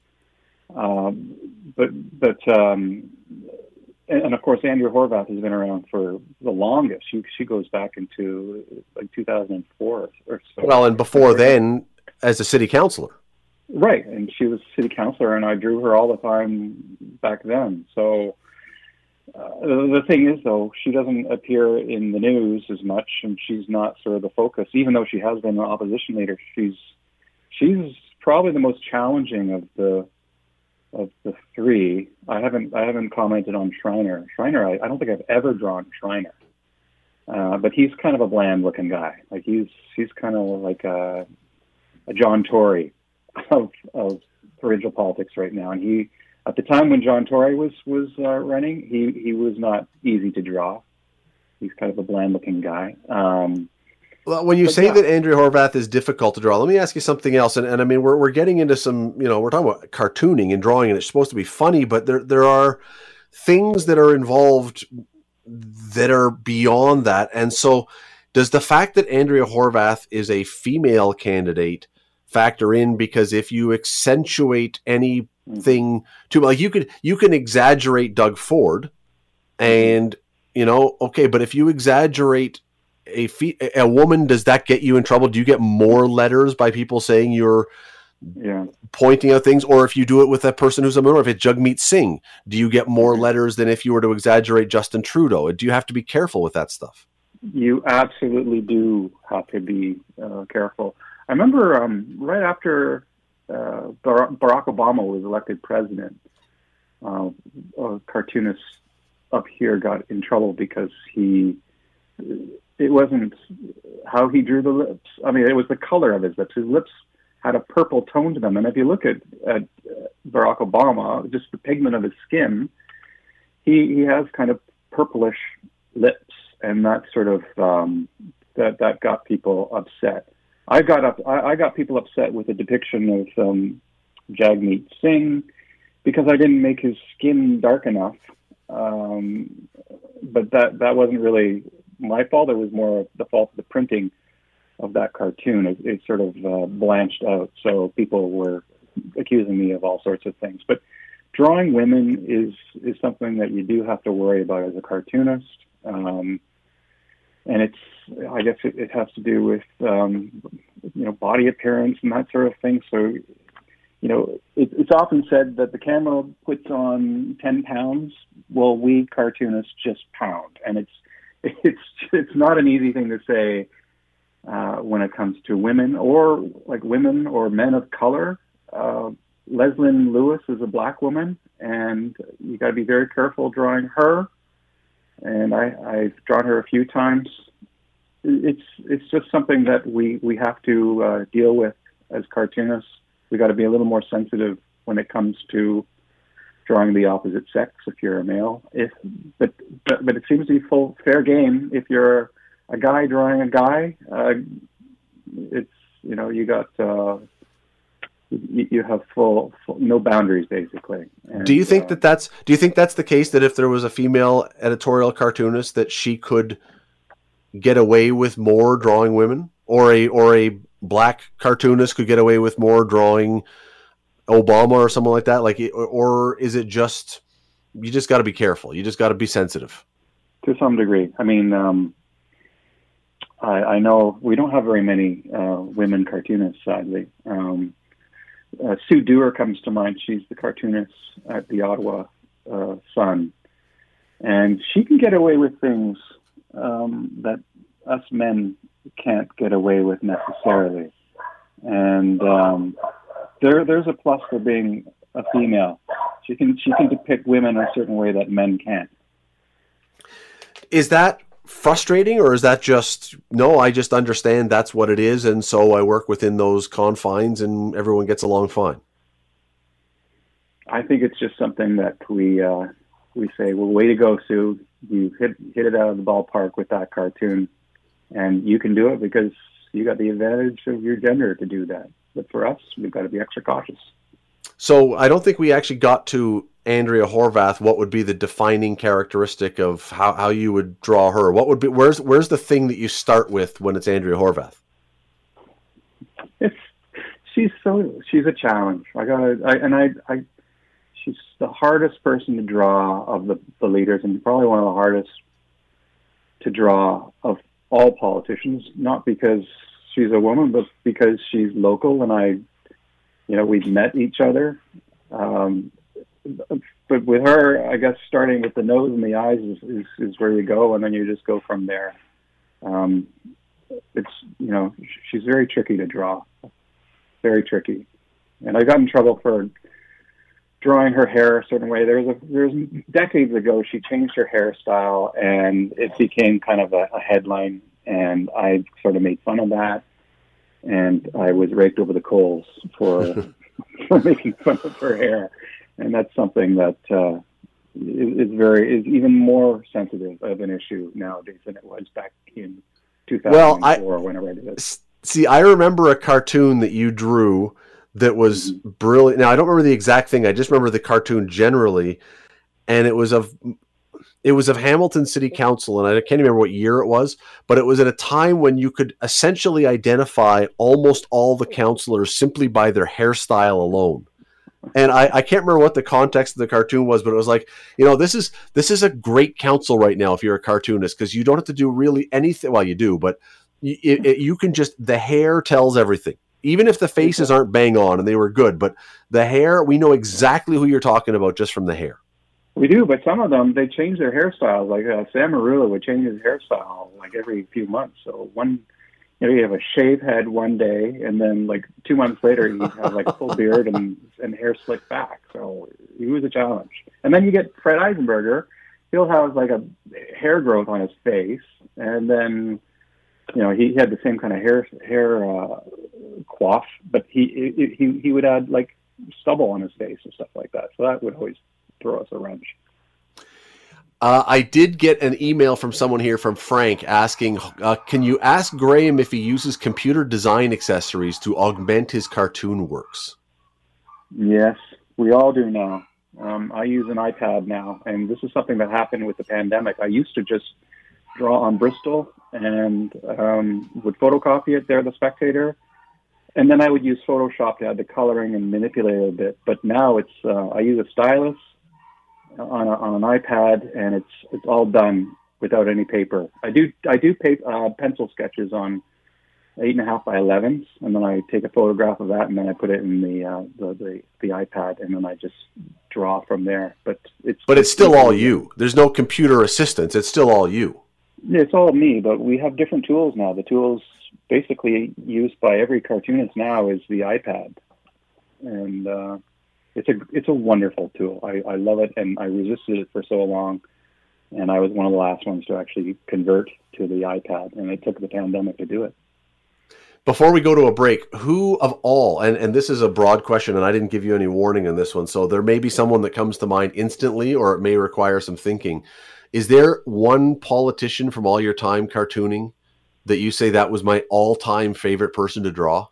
And of course, Andrea Horvath has been around for the longest. She goes back into like 2004 or so. Well, and before then, as a city councilor. Right, and she was city councilor, and I drew her all the time back then. So the thing is, though, she doesn't appear in the news as much, and she's not sort of the focus. Even though she has been an opposition leader, she's probably the most challenging of the three. I haven't commented on Schreiner. Schreiner, I don't think I've ever drawn Schreiner, but he's kind of a bland-looking guy. Like he's kind of like a John Tory of provincial politics right now. And he, at the time when John Tory was running, he was not easy to draw. He's kind of a bland-looking guy. Well, when you say that Andrea Horvath is difficult to draw, let me ask you something else. And I mean, we're getting into some, you know, we're talking about cartooning and drawing, and it's supposed to be funny, but there are things that are involved that are beyond that. And so does the fact that Andrea Horwath is a female candidate factor in? Because if you accentuate anything too, like you can exaggerate Doug Ford and, okay, but if you exaggerate a woman, does that get you in trouble? Do you get more letters by people saying you're pointing out things? Or if you do it with a person who's a minority, if it's Jagmeet Singh, do you get more letters than if you were to exaggerate Justin Trudeau? Do you have to be careful with that stuff? You absolutely do have to be careful. I remember right after Barack Obama was elected president, a cartoonist up here got in trouble because it wasn't how he drew the lips. I mean, it was the color of his lips. His lips had a purple tone to them. And if you look at Barack Obama, just the pigment of his skin, he has kind of purplish lips. And that sort of, that got people upset. I got people upset with the depiction of Jagmeet Singh because I didn't make his skin dark enough. But that wasn't really my fault. It was more the fault of the printing of that cartoon. It sort of blanched out, so people were accusing me of all sorts of things. But drawing women is something that you do have to worry about as a cartoonist, and I guess it has to do with body appearance and that sort of thing. So it's often said that the camera puts on 10 pounds. Well, we cartoonists just pound, and it's not an easy thing to say when it comes to women or men of color. Leslyn Lewis is a black woman, and you got to be very careful drawing her. And I've drawn her a few times. It's just something that we have to deal with as cartoonists. We got to be a little more sensitive when it comes to drawing the opposite sex if you're a male. But it seems to be fair game if you're a guy drawing a guy. It's you have full no boundaries basically. And, do you think that's the case, that if there was a female editorial cartoonist that she could get away with more drawing women, or a black cartoonist could get away with more drawing Obama or someone like that? Or is it just, you just got to be careful, you just got to be sensitive? To some degree. I mean, I know we don't have very many women cartoonists, sadly. Sue Dewar comes to mind. She's the cartoonist at the Ottawa Sun, and she can get away with things that us men can't get away with necessarily. And there's a plus for being a female. She can depict women a certain way that men can't. Is that frustrating, or is that just, no, I just understand that's what it is, and so I work within those confines and everyone gets along fine? I think it's just something that we say, well, way to go, Sue. You hit it out of the ballpark with that cartoon, and you can do it because you got the advantage of your gender to do that. But for us, we've got to be extra cautious. So I don't think we actually got to Andrea Horwath. What would be the defining characteristic of how you would draw her? What would be, where's the thing that you start with when it's Andrea Horwath? She's a challenge. She's the hardest person to draw of the leaders, and probably one of the hardest to draw of all politicians, not because she's a woman, but because she's local and we've met each other. But with her, I guess starting with the nose and the eyes is where you go, and then you just go from there. She's very tricky to draw, very tricky. And I got in trouble for drawing her hair a certain way. There's decades ago, she changed her hairstyle, and it became kind of a headline, and I sort of made fun of that, and I was raked over the coals for making fun of her hair. And that's something that is even more sensitive of an issue nowadays than it was back in 2004 whenever I did it. See, I remember a cartoon that you drew that was brilliant. Now, I don't remember the exact thing. I just remember the cartoon generally. and it was of Hamilton City Council, and I can't remember what year it was, but it was at a time when you could essentially identify almost all the councillors simply by their hairstyle alone. And I can't remember what the context of the cartoon was, but it was like, this is a great council right now if you're a cartoonist, because you don't have to do really anything. Well, you do, but you can just, the hair tells everything. Even if the faces aren't bang on, and they were good, but the hair, we know exactly who you're talking about just from the hair. We do, but some of them, they change their hairstyles. Like Sam Marula would change his hairstyle like every few months. So you have a shaved head one day, and then like 2 months later, he'd have like full beard and hair slicked back. So he was a challenge. And then you get Fred Eisenberger. He'll have like a hair growth on his face, and then he had the same kind of hair coif, but he would add like stubble on his face and stuff like that. So that would always throw us a wrench. I did get an email from someone here, from Frank, asking, can you ask Graham if he uses computer design accessories to augment his cartoon works? Yes, we all do now. I use an iPad now, and this is something that happened with the pandemic. I used to just draw on Bristol and would photocopy it there, The Spectator, and then I would use Photoshop to add the coloring and manipulate it a bit. But now it's I use a stylus on an iPad, and it's all done without any paper. I do pencil sketches on 8.5 by 11s, and then I take a photograph of that, and then I put it in the iPad, and then I just draw from there. But it's still all you. There's no computer assistance. It's still all you. It's all me, but we have different tools now. The tools basically used by every cartoonist now is the iPad, and it's a wonderful tool. I love it, and I resisted it for so long, and I was one of the last ones to actually convert to the iPad, and it took the pandemic to do it. Before we go to a break, who of all, and this is a broad question, and I didn't give you any warning on this one, so there may be someone that comes to mind instantly, or it may require some thinking. Is there one politician from all your time cartooning that you say that was my all-time favorite person to draw?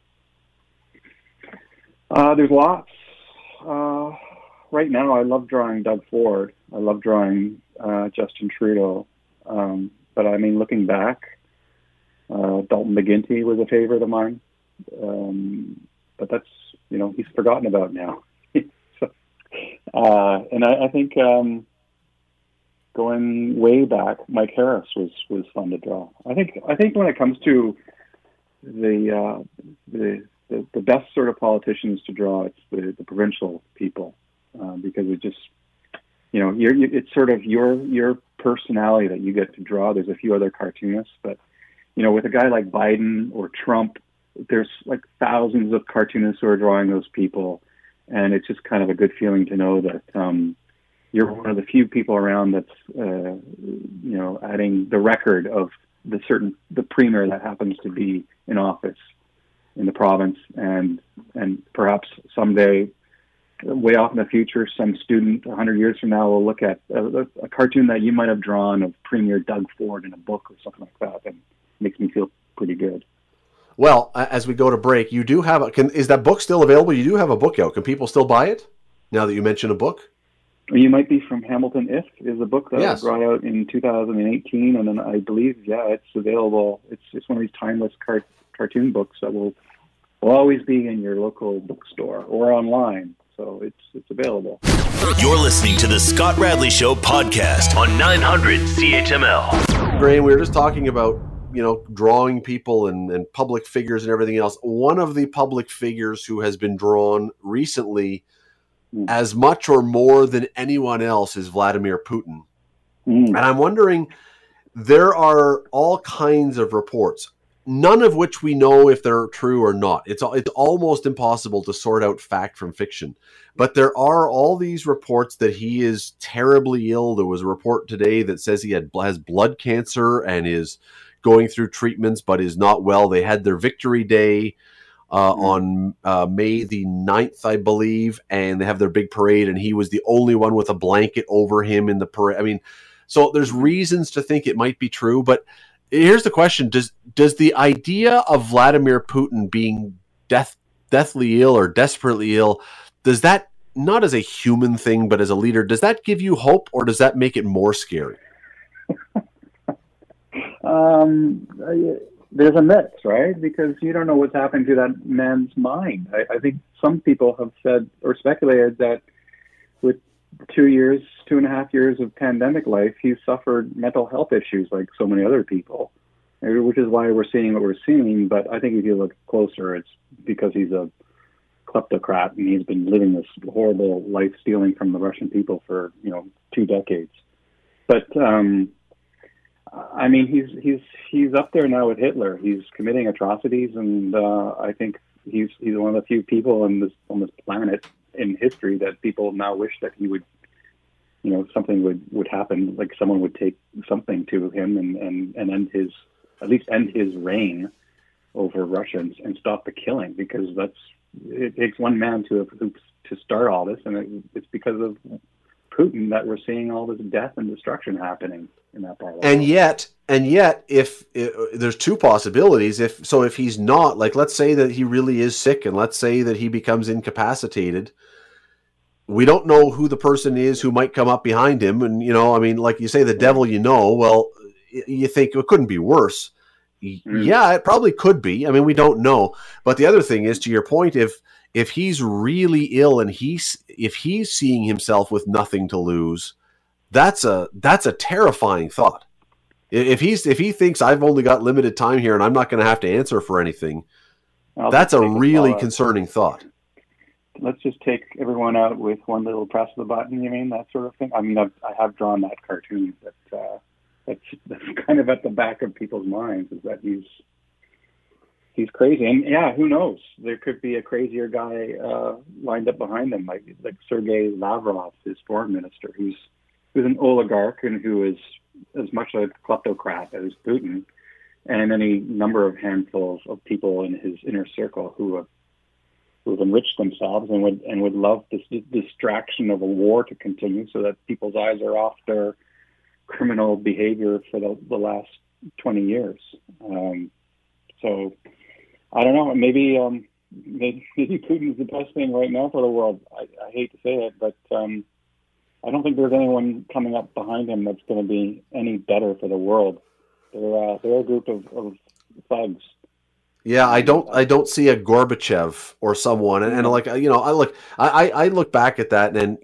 There's lots. Right now, I love drawing Doug Ford. I love drawing Justin Trudeau. But I mean, looking back, Dalton McGuinty was a favorite of mine. But that's, he's forgotten about now. So, and I think going way back, Mike Harris was fun to draw. I think when it comes to the best sort of politicians to draw, it's the provincial people, because it just, it's sort of your personality that you get to draw. There's a few other cartoonists, but with a guy like Biden or Trump, there's like thousands of cartoonists who are drawing those people, and it's just kind of a good feeling to know that you're one of the few people around that's adding the record of the premier that happens to be in office in the province, and perhaps someday, way off in the future, some student 100 years from now will look at a cartoon that you might have drawn of Premier Doug Ford in a book or something like that, and makes me feel pretty good. Well, as we go to break, you do have is that book still available? You do have a book out. Can people still buy it now that you mention a book? You Might Be From Hamilton If is a book that yes. I brought out in 2018, and then I believe, it's available. It's one of these timeless cartoon books that will always be in your local bookstore or online. So it's available. You're listening to the Scott Radley Show podcast on 900 CHML. Graham, we were just talking about, drawing people and public figures and everything else. One of the public figures who has been drawn recently as much or more than anyone else is Vladimir Putin. And I'm wondering, there are all kinds of reports, none of which we know if they're true or not. It's almost impossible to sort out fact from fiction. But there are all these reports that he is terribly ill. There was a report today that says he has blood cancer and is going through treatments but is not well. They had their victory day on May the 9th, I believe, and they have their big parade, and he was the only one with a blanket over him in the parade. I mean, so there's reasons to think it might be true, but here's the question. Does the idea of Vladimir Putin being deathly ill or desperately ill, does that not as a human thing, but as a leader, does that give you hope, or does that make it more scary? There's a mix, right? Because you don't know what's happening to that man's mind. I think some people have said or speculated that with 2.5 years of pandemic life, he's suffered mental health issues like so many other people, which is why we're seeing what we're seeing. But I think if you look closer, it's because he's a kleptocrat and he's been living this horrible life stealing from the Russian people for 2 decades. But I mean, he's up there now with Hitler. He's committing atrocities, and I think he's one of the few people on this planet in history that people now wish that he would, something would happen, like someone would take something to him and end his reign over Russia and stop the killing, because it takes one man to start all this, and it's because of Putin that we're seeing all this death and destruction happening in that part of the world. And yet, if there's two possibilities, if he's not, like, let's say that he really is sick, and let's say that he becomes incapacitated, we don't know who the person is who might come up behind him. And, like you say, the devil, well, you think it couldn't be worse. Yeah, it probably could be. I mean, we don't know. But the other thing is, to your point, if he's really ill and if he's seeing himself with nothing to lose, that's a terrifying thought. If he thinks I've only got limited time here and I'm not going to have to answer for anything, that's a really concerning thought. Let's just take everyone out with one little press of the button. You mean that sort of thing? I mean, I have drawn that cartoon, but that's kind of at the back of people's minds, is that he's crazy. And yeah, who knows? There could be a crazier guy lined up behind him, like Sergei Lavrov, his foreign minister, who's an oligarch and who is as much a kleptocrat as Putin, and any number of handfuls of people in his inner circle who have enriched themselves and would love this distraction of a war to continue, so that people's eyes are off their criminal behavior for the last 20 years. So I don't know. Maybe Putin is the best thing right now for the world. I hate to say it, but I don't think there's anyone coming up behind him that's going to be any better for the world. They're a group of thugs. Yeah, I don't see a Gorbachev or someone, and like, I look back at that, and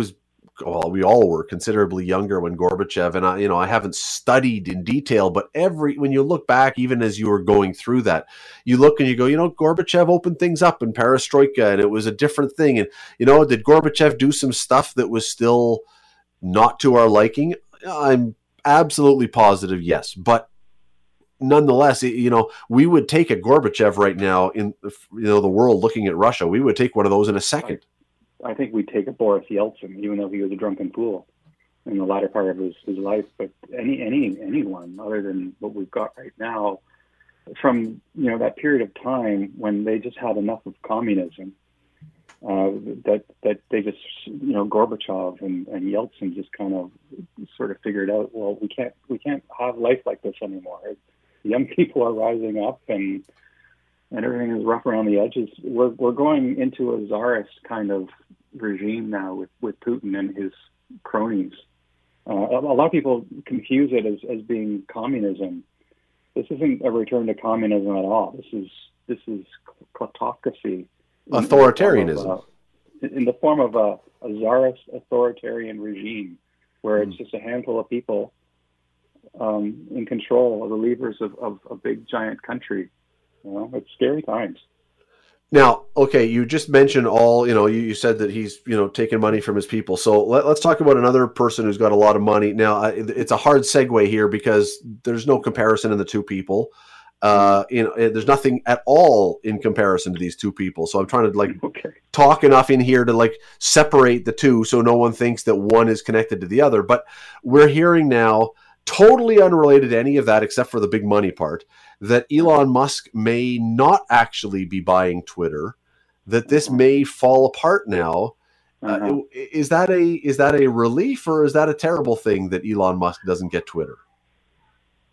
we all were considerably younger when Gorbachev, and I haven't studied in detail, but when you look back, even as you were going through that, you look and you go, Gorbachev opened things up in Perestroika, and it was a different thing. And, did Gorbachev do some stuff that was still not to our liking? I'm absolutely positive, yes. But nonetheless, we would take a Gorbachev right now in, the world looking at Russia. We would take one of those in a second. I think we'd take a Boris Yeltsin, even though he was a drunken fool in the latter part of his life. But anyone other than what we've got right now, from that period of time when they just had enough of communism, that they just Gorbachev and Yeltsin just kind of sort of figured out, well, we can't have life like this anymore. Young people are rising up and everything is rough around the edges. We're going into a czarist kind of regime now with Putin and his cronies. A lot of people confuse it as being communism. This isn't a return to communism at all. This is kleptocracy, authoritarianism, in the form of a czarist authoritarian regime, where it's just a handful of people in control of the levers of a big giant country. It's scary times. Now, okay, you just mentioned you said that he's, taking money from his people. So let's talk about another person who's got a lot of money. Now, it's a hard segue here because there's no comparison in the two people. There's nothing at all in comparison to these two people. So I'm trying to talk enough in here to separate the two so no one thinks that one is connected to the other. But we're hearing now, totally unrelated to any of that except for the big money part, that Elon Musk may not actually be buying Twitter, that this may fall apart now. Is that a relief, or is that a terrible thing that Elon Musk doesn't get Twitter?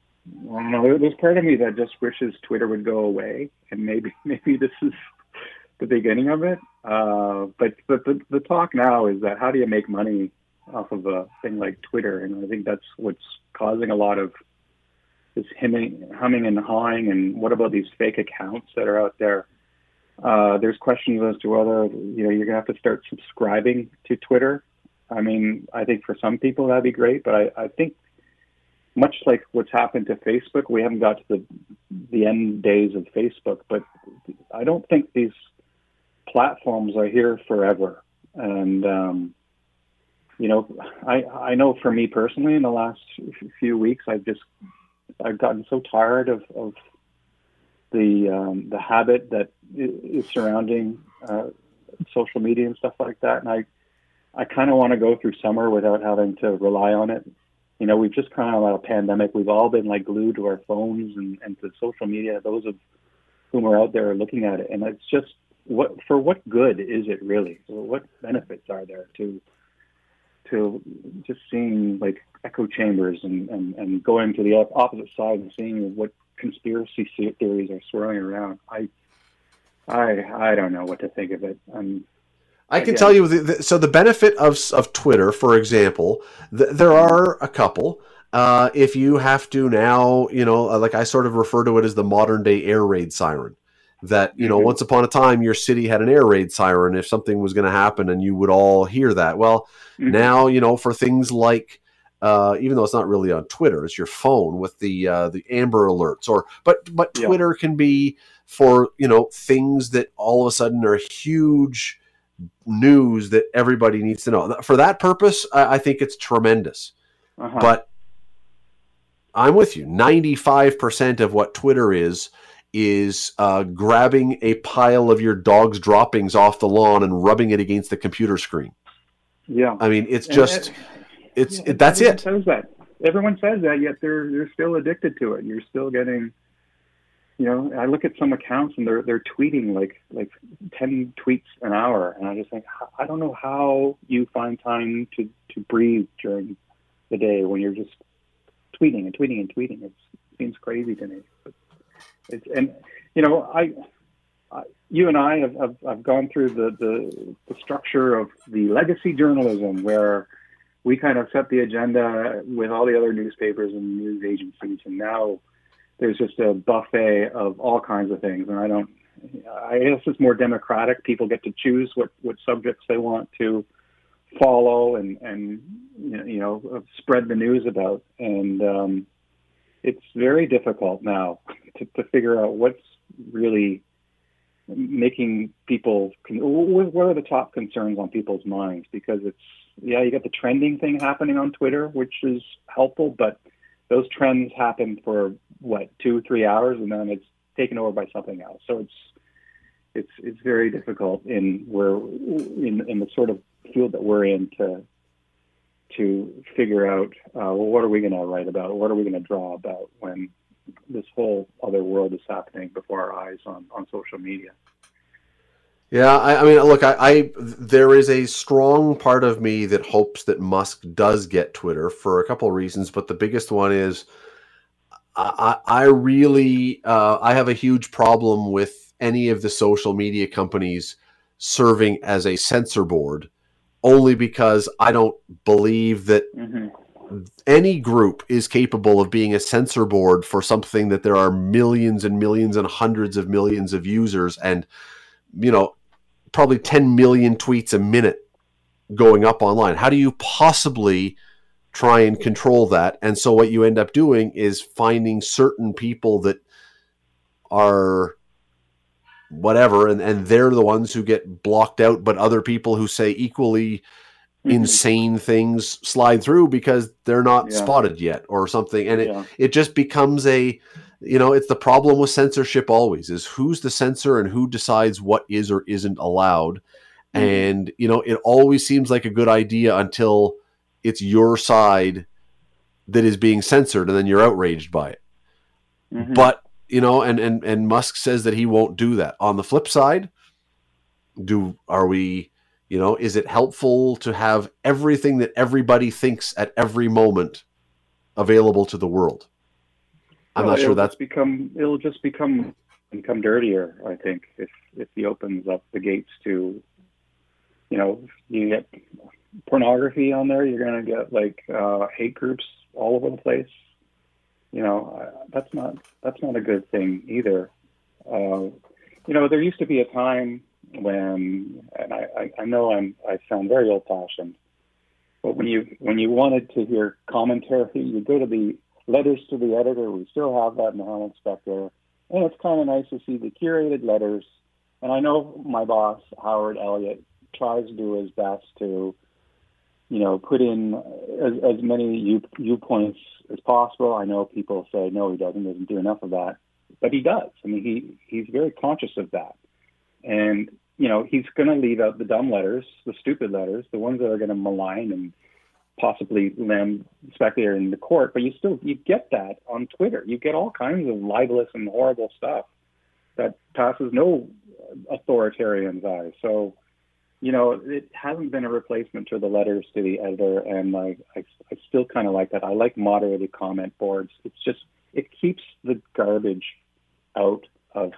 Well, there's part of me that just wishes Twitter would go away, and maybe this is the beginning of it. But the talk now is that how do you make money off of a thing like Twitter? And I think that's what's causing a lot of this humming and hawing. And what about these fake accounts that are out there? There's questions as to whether, you're gonna have to start subscribing to Twitter. I mean, I think for some people that'd be great, but I think much like what's happened to Facebook, we haven't got to the end days of Facebook, but I don't think these platforms are here forever. And, I know for me personally, in the last few weeks, I've gotten so tired of the habit that is surrounding social media and stuff like that. And I kind of want to go through summer without having to rely on it. We've just come out of a pandemic. We've all been like glued to our phones and to social media, those of whom are out there looking at it. And it's just, for what good is it really? What benefits are there to just seeing like echo chambers and going to the opposite side and seeing what conspiracy theories are swirling around? I don't know what to think of it. I can tell you, so the benefit of Twitter, for example, there are a couple. If you have to now, like I sort of refer to it as the modern day air raid siren. That, once upon a time, your city had an air raid siren if something was going to happen and you would all hear that. Well, now, for things like, even though it's not really on Twitter, it's your phone with the Amber Alerts, but Twitter can be for, things that all of a sudden are huge news that everybody needs to know. For that purpose, I think it's tremendous. But I'm with you. 95% of what Twitter is grabbing a pile of your dog's droppings off the lawn and rubbing it against the computer screen. Yeah. I mean, it's just, that's it. Everyone says that, yet they're still addicted to it. You're still getting, I look at some accounts and they're tweeting like 10 tweets an hour. And I just think, I don't know how you find time to breathe during the day when you're just tweeting and tweeting and tweeting. It seems crazy to me. But you and I have gone through the structure of the legacy journalism where we kind of set the agenda with all the other newspapers and news agencies, and now there's just a buffet of all kinds of things. And I guess it's more democratic. People get to choose what subjects they want to follow and spread the news about. And it's very difficult now to figure out what's really making people, what are the top concerns on people's minds? Because you got the trending thing happening on Twitter, which is helpful, but those trends happen for 2-3 hours, and then it's taken over by something else. So it's very difficult in the sort of field that we're in to figure out what are we going to write about, what are we going to draw about when this whole other world is happening before our eyes on social media. Yeah, I mean, look, there is a strong part of me that hopes that Musk does get Twitter for a couple of reasons, but the biggest one is I really have a huge problem with any of the social media companies serving as a censor board, only because I don't believe that any group is capable of being a censor board for something that there are millions and millions and hundreds of millions of users and, probably 10 million tweets a minute going up online. How do you possibly try and control that? And so what you end up doing is finding certain people that are whatever, and they're the ones who get blocked out, but other people who say equally insane things slide through because they're not spotted yet or something. And it just becomes it's the problem with censorship always, is who's the censor and who decides what is or isn't allowed. And, it always seems like a good idea until it's your side that is being censored and then you're outraged by it. But, and Musk says that he won't do that. On the flip side, is it helpful to have everything that everybody thinks at every moment available to the world? I'm not sure that's it'll just become become dirtier, I think, if he opens up the gates to, you get pornography on there, you're going to get like hate groups all over the place. That's not a good thing either. There used to be a time when, and I know I sound very old-fashioned, but when you wanted to hear commentary, you go to the letters to the editor. We still have that in the Herald Spectator, and it's kind of nice to see the curated letters. And I know my boss, Howard Elliott, tries to do his best to, put in as many viewpoints as possible. I know people say, no, he doesn't do enough of that. But he does. I mean, he's very conscious of that. And, he's going to leave out the dumb letters, the stupid letters, the ones that are going to malign and possibly land Spectator in the court. But you get that on Twitter. You get all kinds of libelous and horrible stuff that passes no authoritarian's eye. So, it hasn't been a replacement to the letters to the editor, and I still kind of like that. I like moderated comment boards. It keeps the garbage out of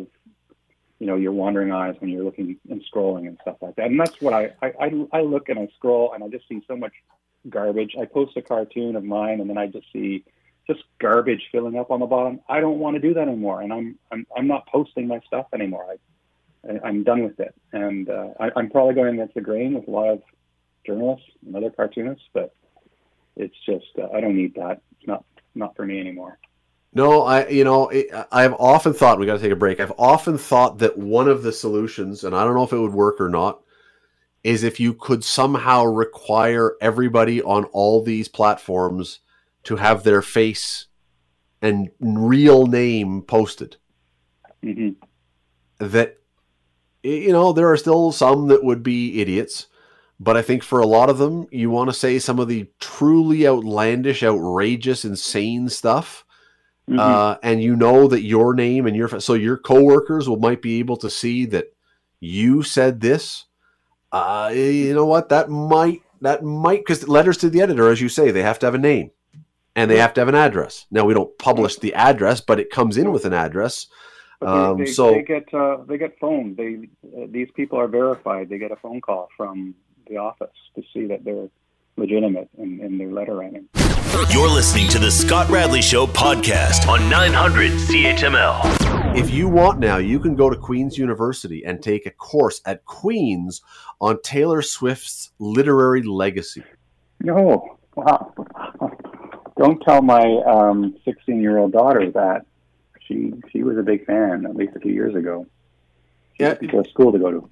your wandering eyes when you're looking and scrolling and stuff like that. And that's what I look and I scroll and I just see so much garbage. I post a cartoon of mine and then I just see just garbage filling up on the bottom. I don't want to do that anymore, and I'm not posting my stuff anymore. I'm done with it, and I'm probably going against the grain with a lot of journalists and other cartoonists, but it's just I don't need that. It's not for me anymore. No, I've often thought, we got to take a break. I've often thought that one of the solutions, and I don't know if it would work or not, is if you could somehow require everybody on all these platforms to have their face and real name posted. Mm-hmm. That, there are still some that would be idiots, but I think for a lot of them, you want to say some of the truly outlandish, outrageous, insane stuff. Mm-hmm. And that your name and so your coworkers might be able to see that you said this. You know what? That might, because letters to the editor, as you say, they have to have a name and they have to have an address. Now, we don't publish the address, but it comes in with an address. They get phone. These people are verified. They get a phone call from the office to see that they're legitimate in their letter writing. You're listening to the Scott Radley Show podcast on 900 CHML. If you want now, you can go to Queen's University and take a course at Queen's on Taylor Swift's literary legacy. No, wow. Don't tell my 16-year-old daughter that. She was a big fan at least a few years ago. She had a school to go to.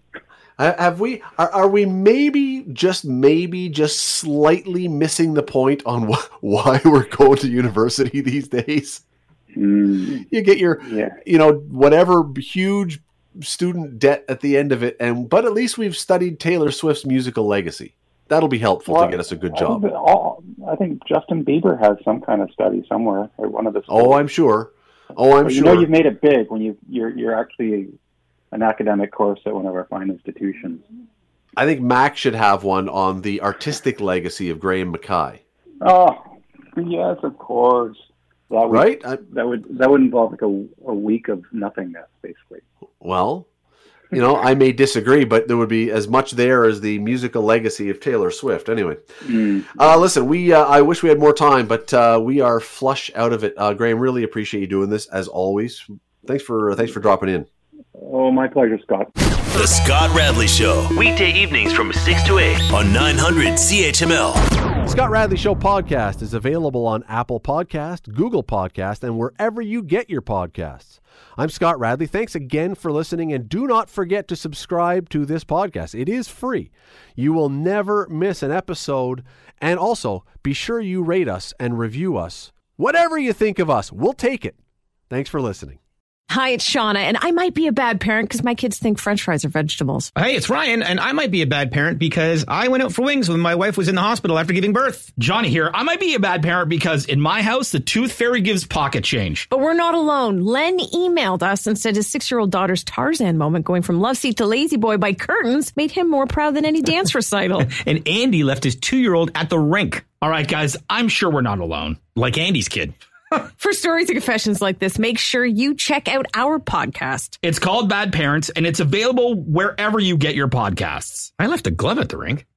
Are we maybe just slightly missing the point on why we're going to university these days? You get your whatever huge student debt at the end of it, but at least we've studied Taylor Swift's musical legacy. That'll be helpful to get us a good job. I think Justin Bieber has some kind of study somewhere at one of the schools. Oh, I'm sure. sure. You've made it big when you're actually an academic course at one of our fine institutions. I think Mac should have one on the artistic legacy of Graham Mackay. Oh, yes, of course. That would, right? That would involve like a week of nothingness, basically. Well, I may disagree, but there would be as much there as the musical legacy of Taylor Swift. Anyway, listen, I wish we had more time, but we are flush out of it. Graham, really appreciate you doing this as always. Thanks for dropping in. Oh, my pleasure, Scott. The Scott Radley Show, weekday evenings from 6 to 8 on 900 CHML. Scott Radley Show podcast is available on Apple Podcast, Google Podcast, and wherever you get your podcasts. I'm Scott Radley. Thanks again for listening, and do not forget to subscribe to this podcast. It is free. You will never miss an episode, and also be sure you rate us and review us. Whatever you think of us, we'll take it. Thanks for listening. Hi, it's Shauna, and I might be a bad parent because my kids think French fries are vegetables. Hey, it's Ryan, and I might be a bad parent because I went out for wings when my wife was in the hospital after giving birth. Johnny here. I might be a bad parent because in my house, the tooth fairy gives pocket change. But we're not alone. Len emailed us and said his 6-year-old daughter's Tarzan moment going from love seat to lazy boy by curtains made him more proud than any dance recital. And Andy left his 2-year-old at the rink. All right, guys, I'm sure we're not alone. Like Andy's kid. For stories and confessions like this, make sure you check out our podcast. It's called Bad Parents, and it's available wherever you get your podcasts. I left a glove at the rink.